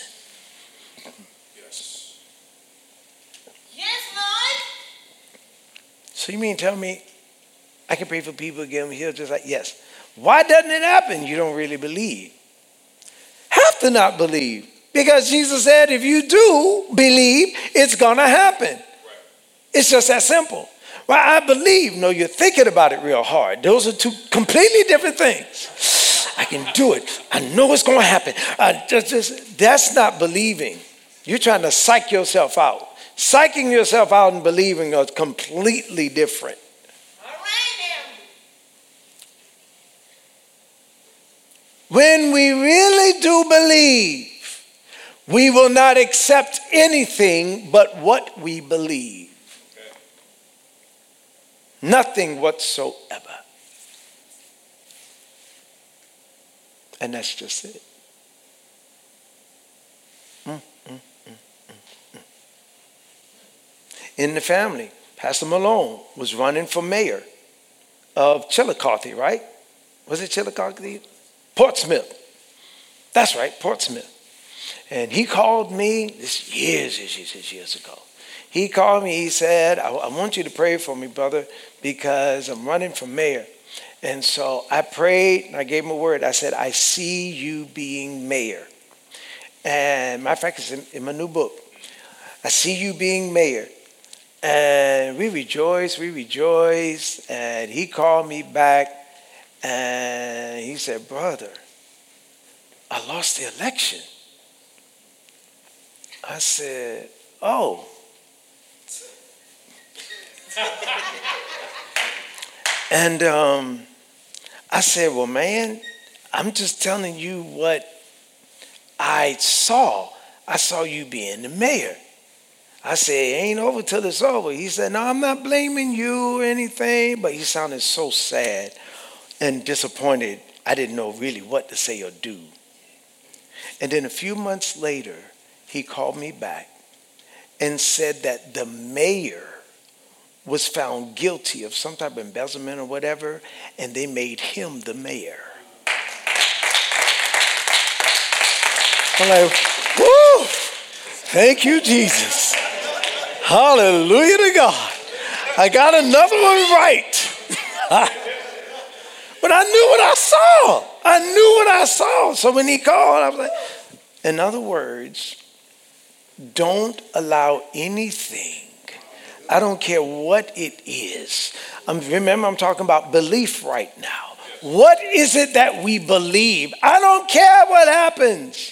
Yes. Yes, Lord. So you mean tell me I can pray for people to get them healed just like, yes. Why doesn't it happen? You don't really believe. Have to not believe. Because Jesus said if you do believe, it's going to happen. Right. It's just that simple. Well, I believe. No, you're thinking about it real hard. Those are two completely different things. I can do it. I know it's going to happen. Uh, just, just, that's not believing. You're trying to psych yourself out. Psyching yourself out and believing are completely different. All right, now. When we really do believe, we will not accept anything but what we believe. Okay. Nothing whatsoever. And that's just it. Mm, mm, mm, mm, mm. In the family, Pastor Malone was running for mayor of Chillicothe, right? Was it Chillicothe? Portsmouth. That's right, Portsmouth. And he called me, this years, years, years, years ago. He called me, he said, I, I want you to pray for me, brother, because I'm running for mayor. And so I prayed and I gave him a word. I said, I see you being mayor. And matter of fact, it's in, in my new book. I see you being mayor. And we rejoiced, we rejoiced. And he called me back and he said, brother, I lost the election. I said, oh. And um, I said, well, man, I'm just telling you what I saw. I saw you being the mayor. I said, it ain't over till it's over. He said, no, I'm not blaming you or anything. But he sounded so sad and disappointed. I didn't know really what to say or do. And then a few months later, he called me back and said that the mayor was found guilty of some type of embezzlement or whatever, and they made him the mayor. I'm like, woo! Thank you, Jesus. Hallelujah to God. I got another one right. But I knew what I saw. I knew what I saw. So when he called, I was like, in other words, don't allow anything, I don't care what it is. Um, remember, I'm talking about belief right now. What is it that we believe? I don't care what happens.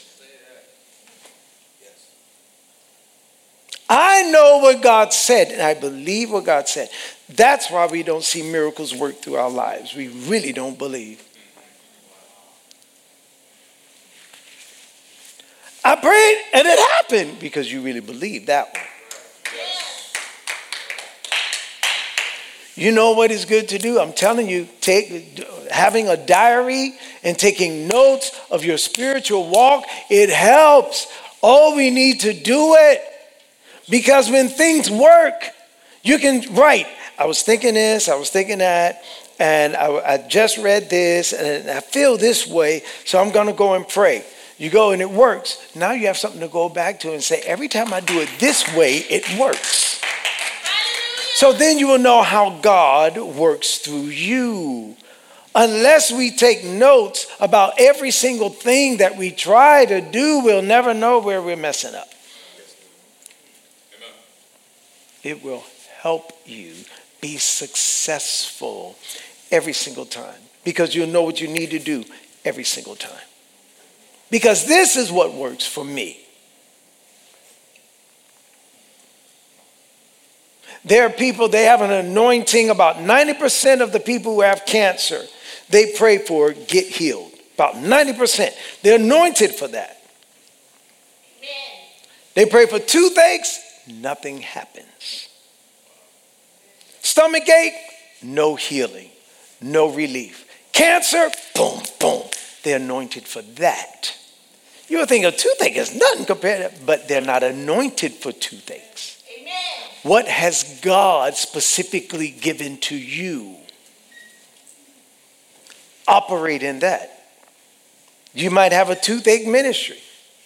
I know what God said, and I believe what God said. That's why we don't see miracles work through our lives. We really don't believe. I prayed, and it happened because you really believe that one. You know what is good to do? I'm telling you, take having a diary and taking notes of your spiritual walk, it helps. All we need to do it. Because when things work, you can write, I was thinking this, I was thinking that, and I, I just read this, and I feel this way, so I'm going to go and pray. You go and it works. Now you have something to go back to and say, every time I do it this way, it works. So then you will know how God works through you. Unless we take notes about every single thing that we try to do, we'll never know where we're messing up. It will help you be successful every single time because you'll know what you need to do every single time. Because this is what works for me. There are people, they have an anointing. About ninety percent of the people who have cancer, they pray for get healed. About ninety percent. They're anointed for that. Amen. They pray for toothaches, nothing happens. Stomach ache, no healing, no relief. Cancer, boom, boom. They're anointed for that. You would think a toothache is nothing compared to, but they're not anointed for toothaches. Amen. What has God specifically given to you? Operate in that. You might have a toothache ministry.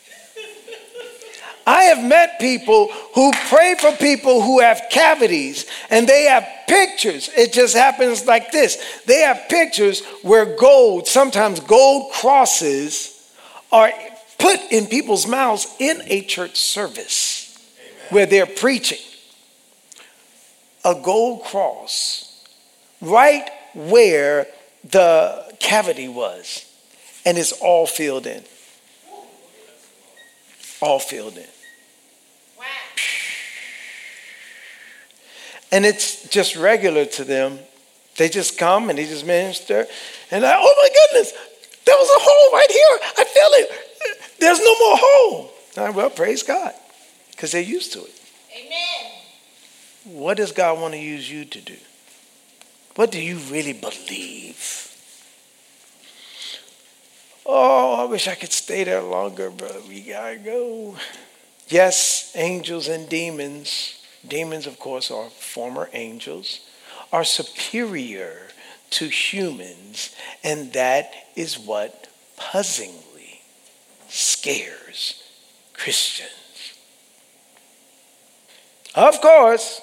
I have met people who pray for people who have cavities, and they have pictures. It just happens like this. They have pictures where gold, sometimes gold crosses, are put in people's mouths in a church service. Amen. Where they're preaching. A gold cross right where the cavity was, and it's all filled in. All filled in. Wow. And it's just regular to them. They just come and they just minister. And I, oh my goodness, there was a hole right here. I feel it. There's no more hole. I, well, praise God. Because they're used to it. Amen. What does God want to use you to do? What do you really believe? Oh, I wish I could stay there longer, but we gotta go. Yes, angels and demons, demons of course are former angels, are superior to humans, and that is what puzzlingly scares Christians. Of course,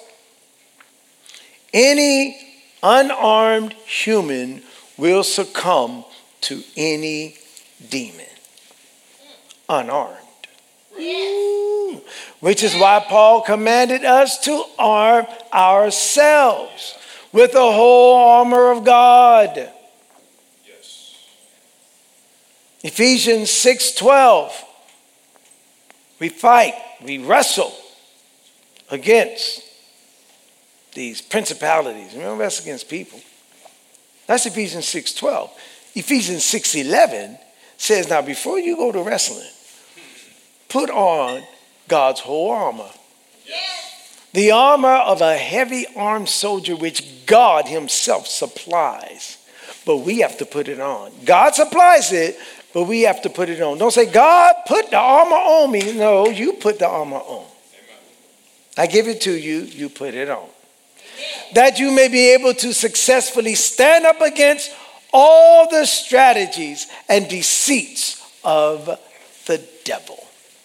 any unarmed human will succumb to any demon. Unarmed. Ooh. Which is why Paul commanded us to arm ourselves with the whole armor of God. Yes. Ephesians six twelve. We fight, we wrestle against these principalities. We don't wrestle against people. That's Ephesians six twelve. Ephesians six eleven says, now before you go to wrestling, put on God's whole armor. Yes. The armor of a heavy armed soldier which God himself supplies. But we have to put it on. God supplies it, but we have to put it on. Don't say, God, put the armor on me. No, you put the armor on. Amen. I give it to you, you put it on. That you may be able to successfully stand up against all the strategies and deceits of the devil.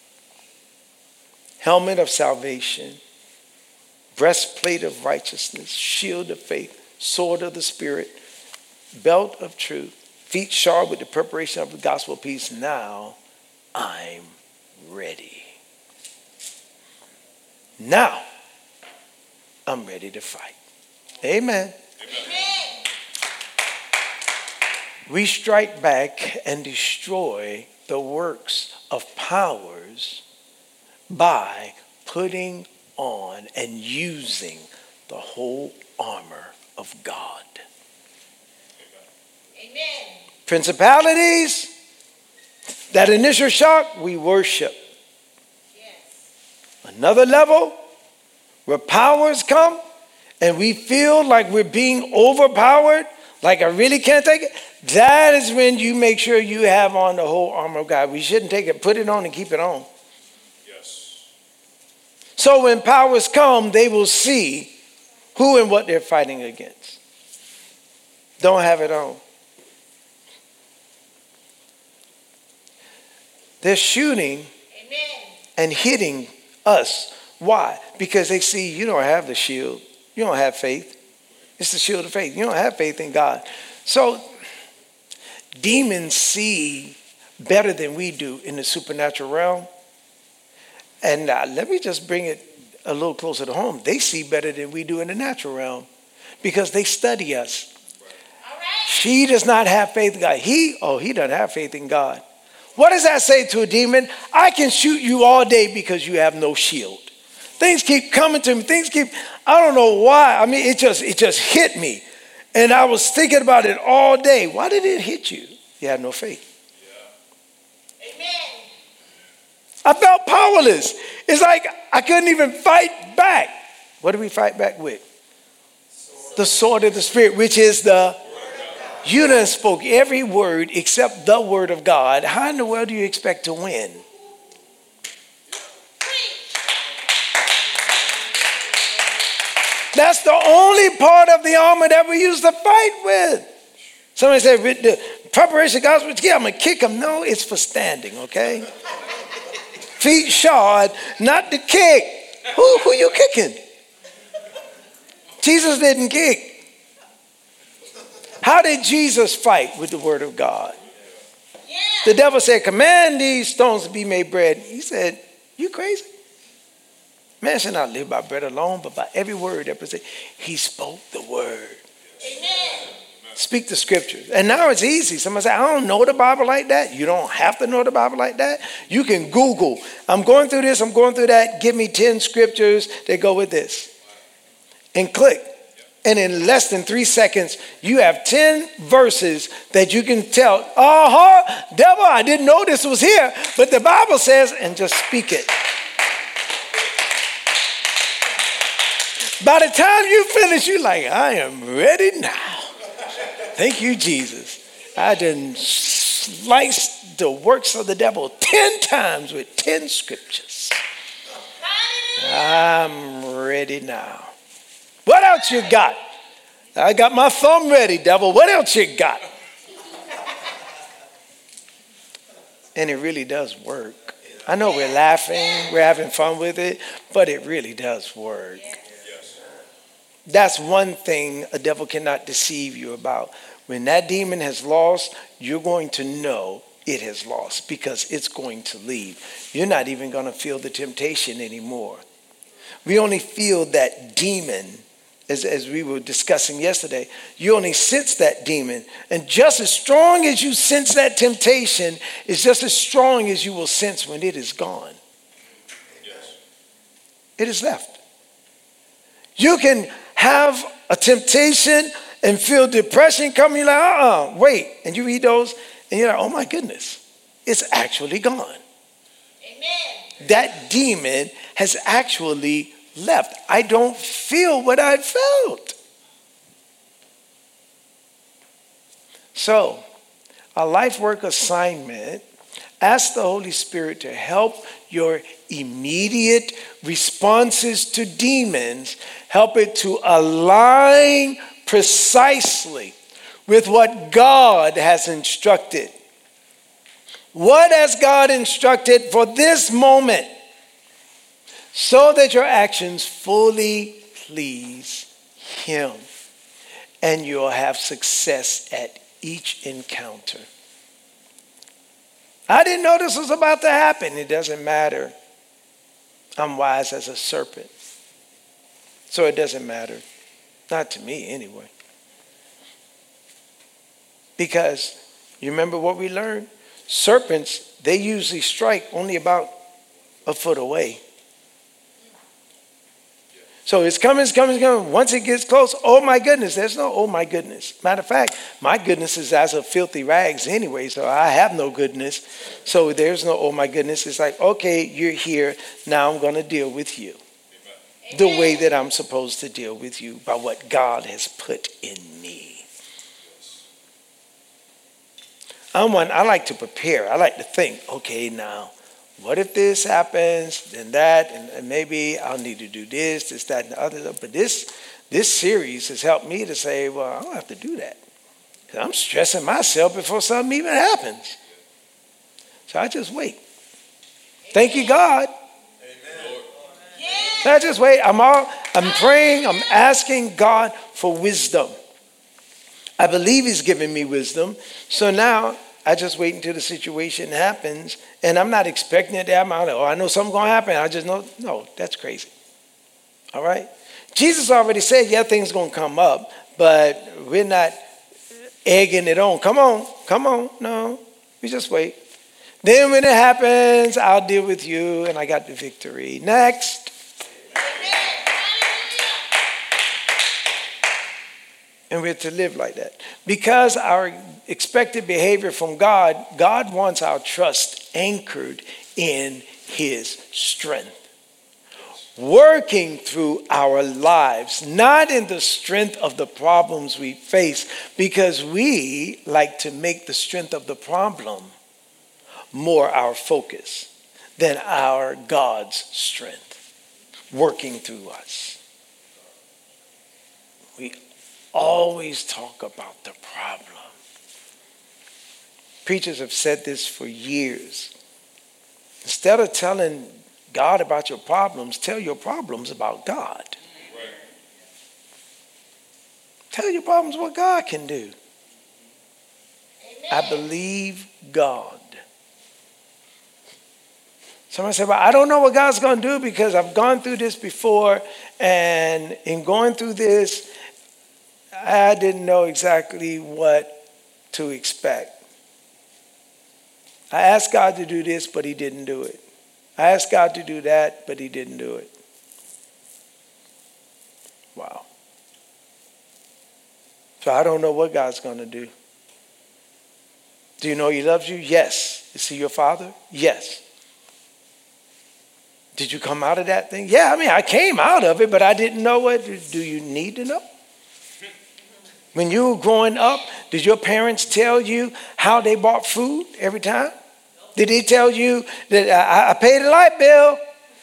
Helmet of salvation, breastplate of righteousness, shield of faith, sword of the Spirit, belt of truth, feet shod with the preparation of the gospel of peace. Now I'm ready. Now I'm ready to fight. Amen. Amen. We strike back and destroy the works of powers by putting on and using the whole armor of God. Amen. Principalities, that initial shock, we worship. Yes. Another level where powers come and we feel like we're being overpowered, like I really can't take it. That is when you make sure you have on the whole armor of God. We shouldn't take it, put it on and keep it on. Yes. So when powers come, they will see who and what they're fighting against. Don't have it on. They're shooting Amen. and hitting us. Why? Because they see you don't have the shield. You don't have faith. It's the shield of faith. You don't have faith in God. So demons see better than we do in the supernatural realm. And uh, let me just bring it a little closer to home. They see better than we do in the natural realm because they study us. All right. She does not have faith in God. He, oh, he doesn't have faith in God. What does that say to a demon? I can shoot you all day because you have no shield. Things keep coming to me. Things keep, I don't know why. I mean, it just, it just hit me. And I was thinking about it all day. Why did it hit you? You have no faith. Amen. I felt powerless. It's like I couldn't even fight back. What do we fight back with? The sword of the Spirit, which is the, you done spoke every word except the word of God. How in the world do you expect to win? That's the only part of the armor that we use to fight with. Somebody said, with the preparation of gospel, yeah, I'm going to kick them. No, it's for standing, okay? Feet shod, not to kick. Who, who you kicking? Jesus didn't kick. How did Jesus fight with the word of God? Yeah. The devil said, command these stones to be made bread. He said, you crazy? Man should not live by bread alone, but by every word that proceeds. He spoke the word. Amen. Speak the scriptures. And now it's easy. Somebody say, I don't know the Bible like that. You don't have to know the Bible like that. You can Google. I'm going through this. I'm going through that. Give me ten scriptures that go with this. And click. And in less than three seconds, you have ten verses that you can tell, uh-huh, devil, I didn't know this was here. But the Bible says, and just speak it. By the time you finish, you're like, I am ready now. Thank you, Jesus. I done sliced the works of the devil ten times with ten scriptures. I'm ready now. What else you got? I got my thumb ready, devil. What else you got? And it really does work. I know we're laughing, we're having fun with it, but it really does work. That's one thing a devil cannot deceive you about. When that demon has lost, you're going to know it has lost because it's going to leave. You're not even going to feel the temptation anymore. We only feel that demon, as, as we were discussing yesterday. You only sense that demon. And just as strong as you sense that temptation is just as strong as you will sense when it is gone. Yes. It is left. You can have a temptation and feel depression coming, you're like, uh-uh, wait. And you read those, and you're like, oh my goodness, it's actually gone. Amen. that demon has actually left. I don't feel what I felt. So, a life work assignment, ask the Holy Spirit to help your immediate responses to demons, help it to align precisely with what God has instructed. What has God instructed for this moment? So that your actions fully please Him and you'll have success at each encounter. I didn't know this was about to happen. It doesn't matter. I'm wise as a serpent. So it doesn't matter. Not to me anyway. Because you remember what we learned? Serpents, they usually strike only about a foot away. So it's coming, it's coming, it's coming. Once it gets close, oh my goodness, there's no oh my goodness. Matter of fact, my goodness is as of filthy rags anyway, so I have no goodness. So there's no oh my goodness. It's like, okay, you're here. Now I'm going to deal with you. Amen. The way that I'm supposed to deal with you by what God has put in me. I'm one, I like to prepare. I like to think, okay, now, what if this happens, then that, and, and maybe I'll need to do this, this, that, and the other. But this this series has helped me to say, well, I don't have to do that. Because I'm stressing myself before something even happens. So I just wait. Thank you, God. Amen. So I just wait. I'm all I'm praying, I'm asking God for wisdom. I believe He's giving me wisdom. So now I just wait until the situation happens, and I'm not expecting it to happen. I'm like, oh, I know something's going to happen. I just know, no, that's crazy. All right? Jesus already said, yeah, things going to come up, but we're not egging it on. Come on, come on. No, we just wait. Then when it happens, I'll deal with you, and I got the victory. Next. And we're to live like that. Because our expected behavior from God, God wants our trust anchored in His strength. Working through our lives, not in the strength of the problems we face, because we like to make the strength of the problem more our focus than our God's strength working through us. We always talk about the problem. Preachers have said this for years. Instead of telling God about your problems, tell your problems about God. Right. Tell your problems what God can do. Amen. I believe God. Somebody said, well, I don't know what God's going to do because I've gone through this before, and in going through this, I didn't know exactly what to expect. I asked God to do this, but He didn't do it. I asked God to do that, but He didn't do it. Wow. So I don't know what God's going to do. Do you know He loves you? Yes. Is He your Father? Yes. Did you come out of that thing? Yeah, I mean, I came out of it, but I didn't know it. Do you need to know? When you were growing up, did your parents tell you how they bought food every time? Did they tell you that I, I paid a light bill?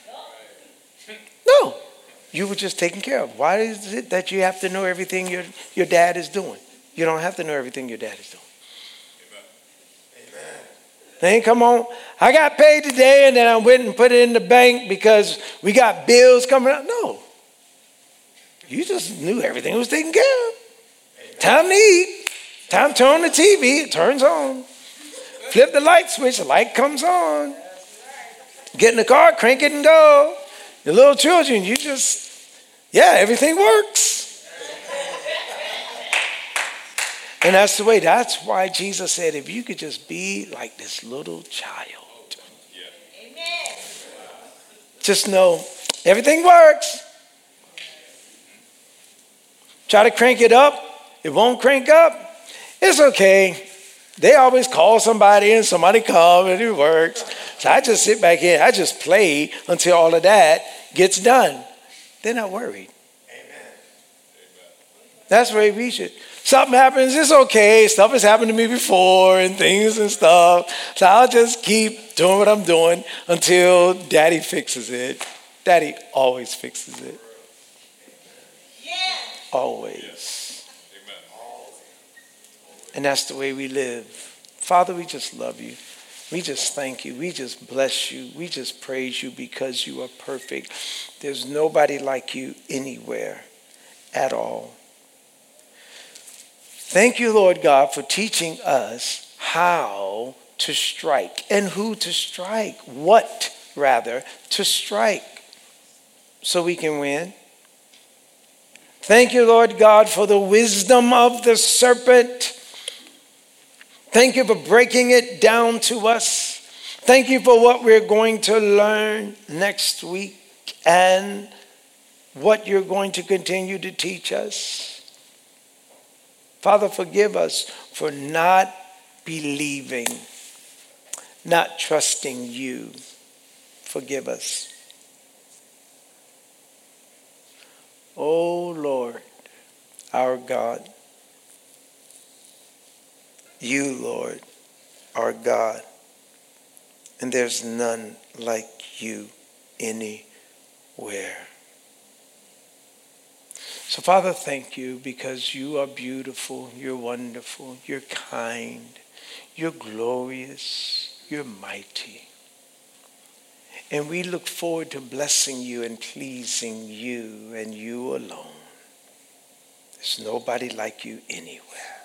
No. You were just taken care of. Why is it that you have to know everything your, your dad is doing? You don't have to know everything your dad is doing. Amen. Then come on. I got paid today and then I went and put it in the bank because we got bills coming up. No. You just knew everything was taken care of. Time to eat. Time to turn on the T V. It turns on. Flip the light switch. The light comes on. Get in the car, crank it and go. The little children, you just, yeah, everything works. And that's the way. That's why Jesus said, if you could just be like this little child. Amen. Just know everything works. Try to crank it up. It won't crank up. It's okay. They always call somebody and somebody comes and it works. So I just sit back here. I just play until all of that gets done. They're not worried. Amen. That's where we should. Something happens, it's okay. Stuff has happened to me before and things and stuff. So I'll just keep doing what I'm doing until Daddy fixes it. Daddy always fixes it. Yeah. Always. Amen. And that's the way we live. Father, we just love you. We just thank you. We just bless you. We just praise you because you are perfect. There's nobody like you anywhere at all. Thank you, Lord God, for teaching us how to strike and who to strike, what rather to strike so we can win. Thank you, Lord God, for the wisdom of the serpent. Thank you for breaking it down to us. Thank you for what we're going to learn next week and what you're going to continue to teach us. Father, forgive us for not believing, not trusting you. Forgive us. Oh Lord, our God, you, Lord, are God, and there's none like you anywhere. So, Father, thank you because you are beautiful, you're wonderful, you're kind, you're glorious, you're mighty. And we look forward to blessing you and pleasing you and you alone. There's nobody like you anywhere.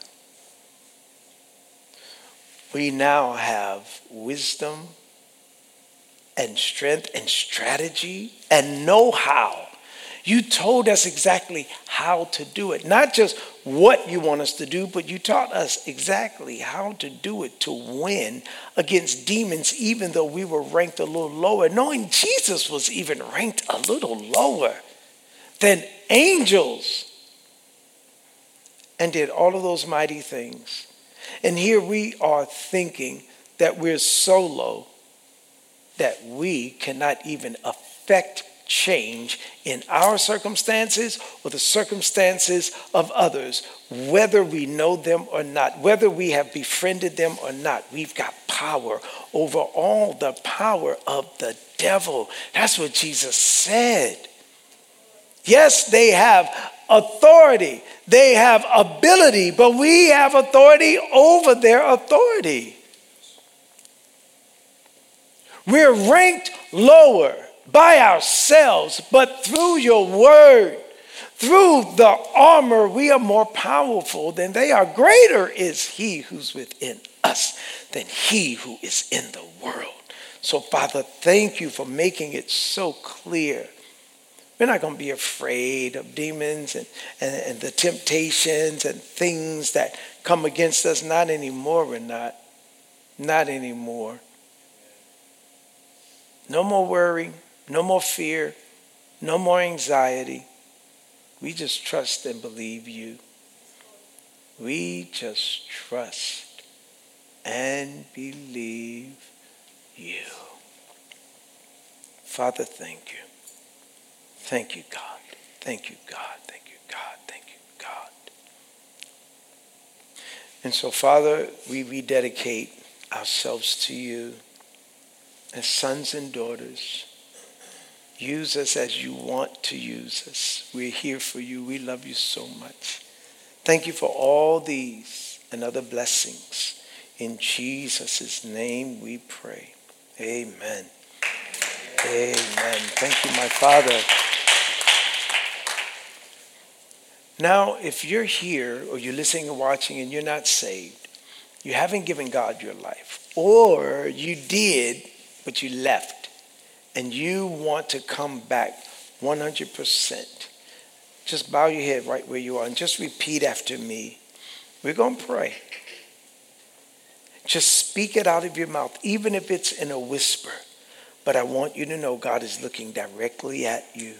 We now have wisdom and strength and strategy and know-how. You told us exactly how to do it. Not just what you want us to do, but you taught us exactly how to do it to win against demons, even though we were ranked a little lower, knowing Jesus was even ranked a little lower than angels, and did all of those mighty things. And here we are thinking that we're so low that we cannot even affect change in our circumstances or the circumstances of others, whether we know them or not, whether we have befriended them or not. We've got power over all the power of the devil. That's what Jesus said. Yes, they have authority, they have ability, but we have authority over their authority. We're ranked lower by ourselves, but through your word, through the armor, we are more powerful than they are. Greater is he who's within us than he who is in the world. So, Father, thank you for making it so clear. We're not going to be afraid of demons and, and, and the temptations and things that come against us. Not anymore, we're not. Not anymore. No more worry. No more fear, no more anxiety. We just trust and believe you. We just trust and believe you. Father, thank you. Thank you, God. Thank you, God. Thank you, God. Thank you, God. And so, Father, we rededicate ourselves to you as sons and daughters. Use us as you want to use us. We're here for you. We love you so much. Thank you for all these and other blessings. In Jesus' name we pray. Amen. Amen. Thank you, my Father. Now, if you're here or you're listening and watching and you're not saved, you haven't given God your life, or you did, but you left, and you want to come back one hundred percent, just bow your head right where you are and just repeat after me. We're going to pray. Just speak it out of your mouth, even if it's in a whisper. But I want you to know God is looking directly at you.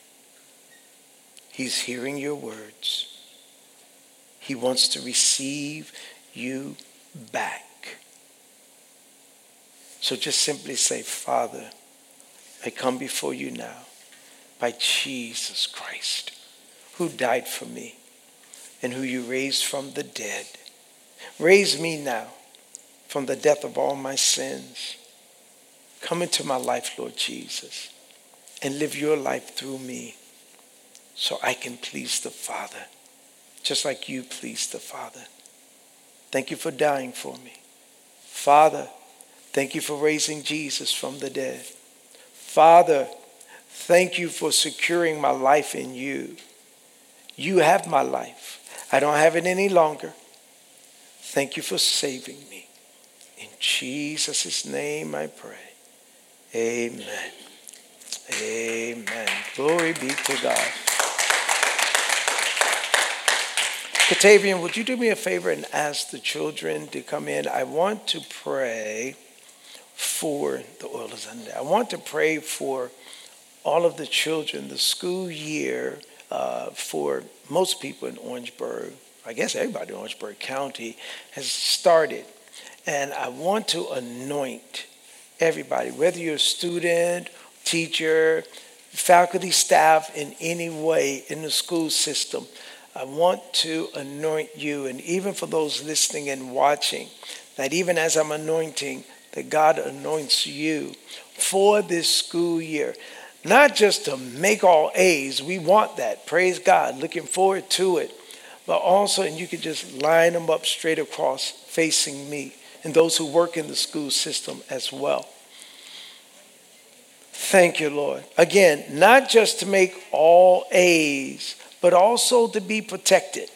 He's hearing your words. He wants to receive you back. So just simply say, Father, I come before you now by Jesus Christ, who died for me and who you raised from the dead. Raise me now from the death of all my sins. Come into my life, Lord Jesus, and live your life through me so I can please the Father, just like you pleased the Father. Thank you for dying for me. Father, thank you for raising Jesus from the dead. Father, thank you for securing my life in you. You have my life. I don't have it any longer. Thank you for saving me. In Jesus' name I pray. Amen. Amen. Glory be to God. Katavian, would you do me a favor and ask the children to come in? I want to pray for, the oil is under. I want to pray for all of the children. The school year uh, for most people in Orangeburg, I guess everybody in Orangeburg County, has started. And I want to anoint everybody, whether you're a student, teacher, faculty, staff, in any way in the school system. I want to anoint you, and even for those listening and watching, that even as I'm anointing, that God anoints you for this school year. Not just to make all A's, we want that, praise God, looking forward to it, but also, and you can just line them up straight across facing me, and those who work in the school system as well. Thank you, Lord. Again, not just to make all A's, but also to be protected.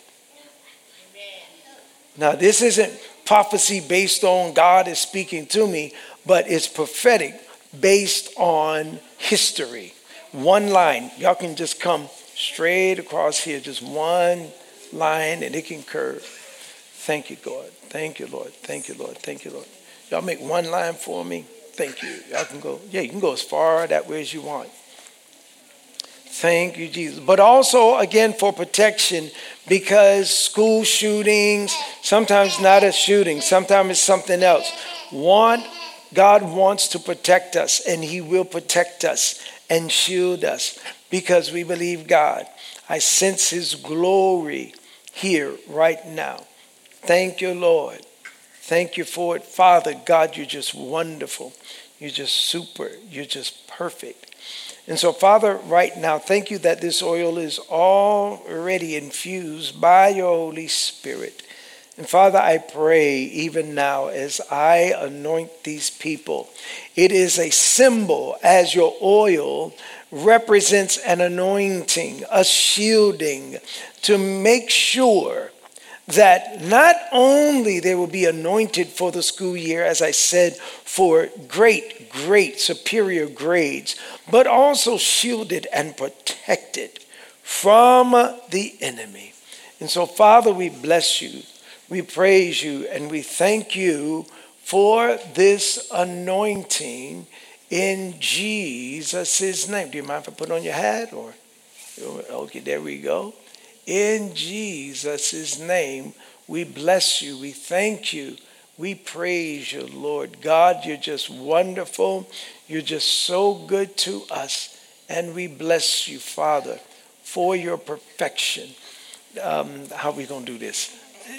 Now, this isn't prophecy based on God is speaking to me, but it's prophetic based on history. One line. Y'all can just come straight across here, just one line, and it can curve. Thank you, God. Thank you, Lord. Thank you, Lord. Thank you, Lord. Y'all make one line for me. Thank you. Y'all can go. Yeah, you can go as far that way as you want. Thank you, Jesus. But also, again, for protection, because school shootings, sometimes not a shooting, sometimes it's something else. Want, God wants to protect us, and he will protect us and shield us because we believe God. I sense his glory here right now. Thank you, Lord. Thank you for it. Father, God, you're just wonderful. You're just super. You're just perfect. And so, Father, right now, thank you that this oil is already infused by your Holy Spirit. And Father, I pray even now as I anoint these people, it is a symbol as your oil represents an anointing, a shielding to make sure that not only they will be anointed for the school year, as I said, for great, great superior grades, but also shielded and protected from the enemy. And so, Father, we bless you, we praise you, and we thank you for this anointing in Jesus' name. Do you mind if I put on your hat? Or okay, there we go. In Jesus' name, we bless you. We thank you. We praise you, Lord God. You're just wonderful. You're just so good to us. And we bless you, Father, for your perfection. Um, how are we going to do this?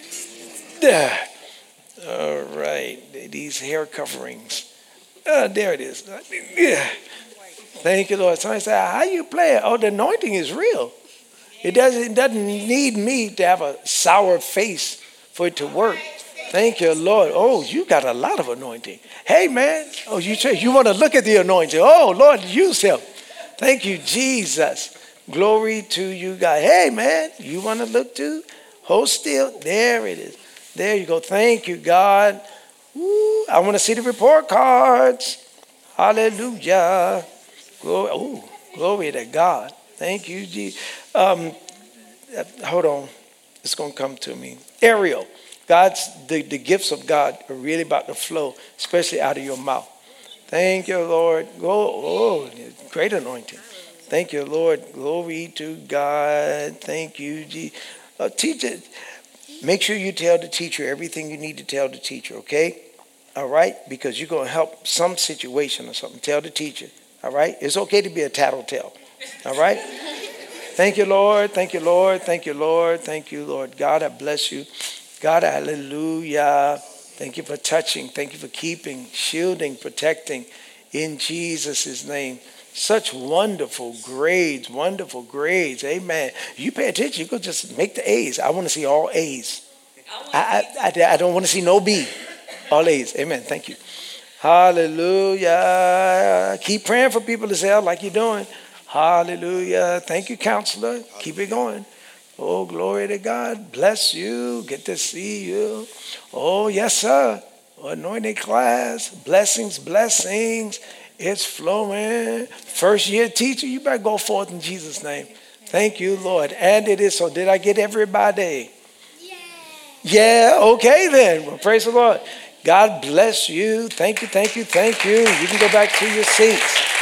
All right. These hair coverings. Uh, there it is. Thank you, Lord. Somebody say, how you play it? Oh, the anointing is real. It doesn't, it doesn't need me to have a sour face for it to work. Thank you, Lord. Oh, you got a lot of anointing. Hey, man. Oh, you you want to look at the anointing. Oh, Lord, use him. Thank you, Jesus. Glory to you, God. Hey, man, you want to look too? Hold still. There it is. There you go. Thank you, God. Ooh, I want to see the report cards. Hallelujah. Glory, ooh, glory to God. Thank you, Jesus. Um, hold on. It's going to come to me. Ariel, God's, the, the gifts of God are really about to flow, especially out of your mouth. Thank you, Lord. Oh, oh, great anointing. Thank you, Lord. Glory to God. Thank you, Jesus. Uh, teacher, make sure you tell the teacher everything you need to tell the teacher, okay? all right? Because you're going to help some situation or something. Tell the teacher, all right? It's okay to be a tattletale, all right? Thank you, Lord. Thank you, Lord. Thank you, Lord. Thank you, Lord. God, I bless you. God, hallelujah. Thank you for touching. Thank you for keeping, shielding, protecting in Jesus' name. Such wonderful grades, wonderful grades. Amen. You pay attention, you could just make the A's. I want to see all A's. I, I, I, I don't want to see no B. All A's. Amen. Thank you. Hallelujah. Keep praying for people as well, like you're doing. Hallelujah. Thank you, counselor. Keep it going. Oh, glory to God. Bless you. Get to see you. Oh, yes, sir. Anointed class. Blessings, blessings. It's flowing. First year teacher, you better go forth in Jesus' name. Thank you, Lord. And it is so. Did I get everybody? Yeah. Yeah, okay then. Well, praise the Lord. God bless you. Thank you, thank you, thank you. You can go back to your seats.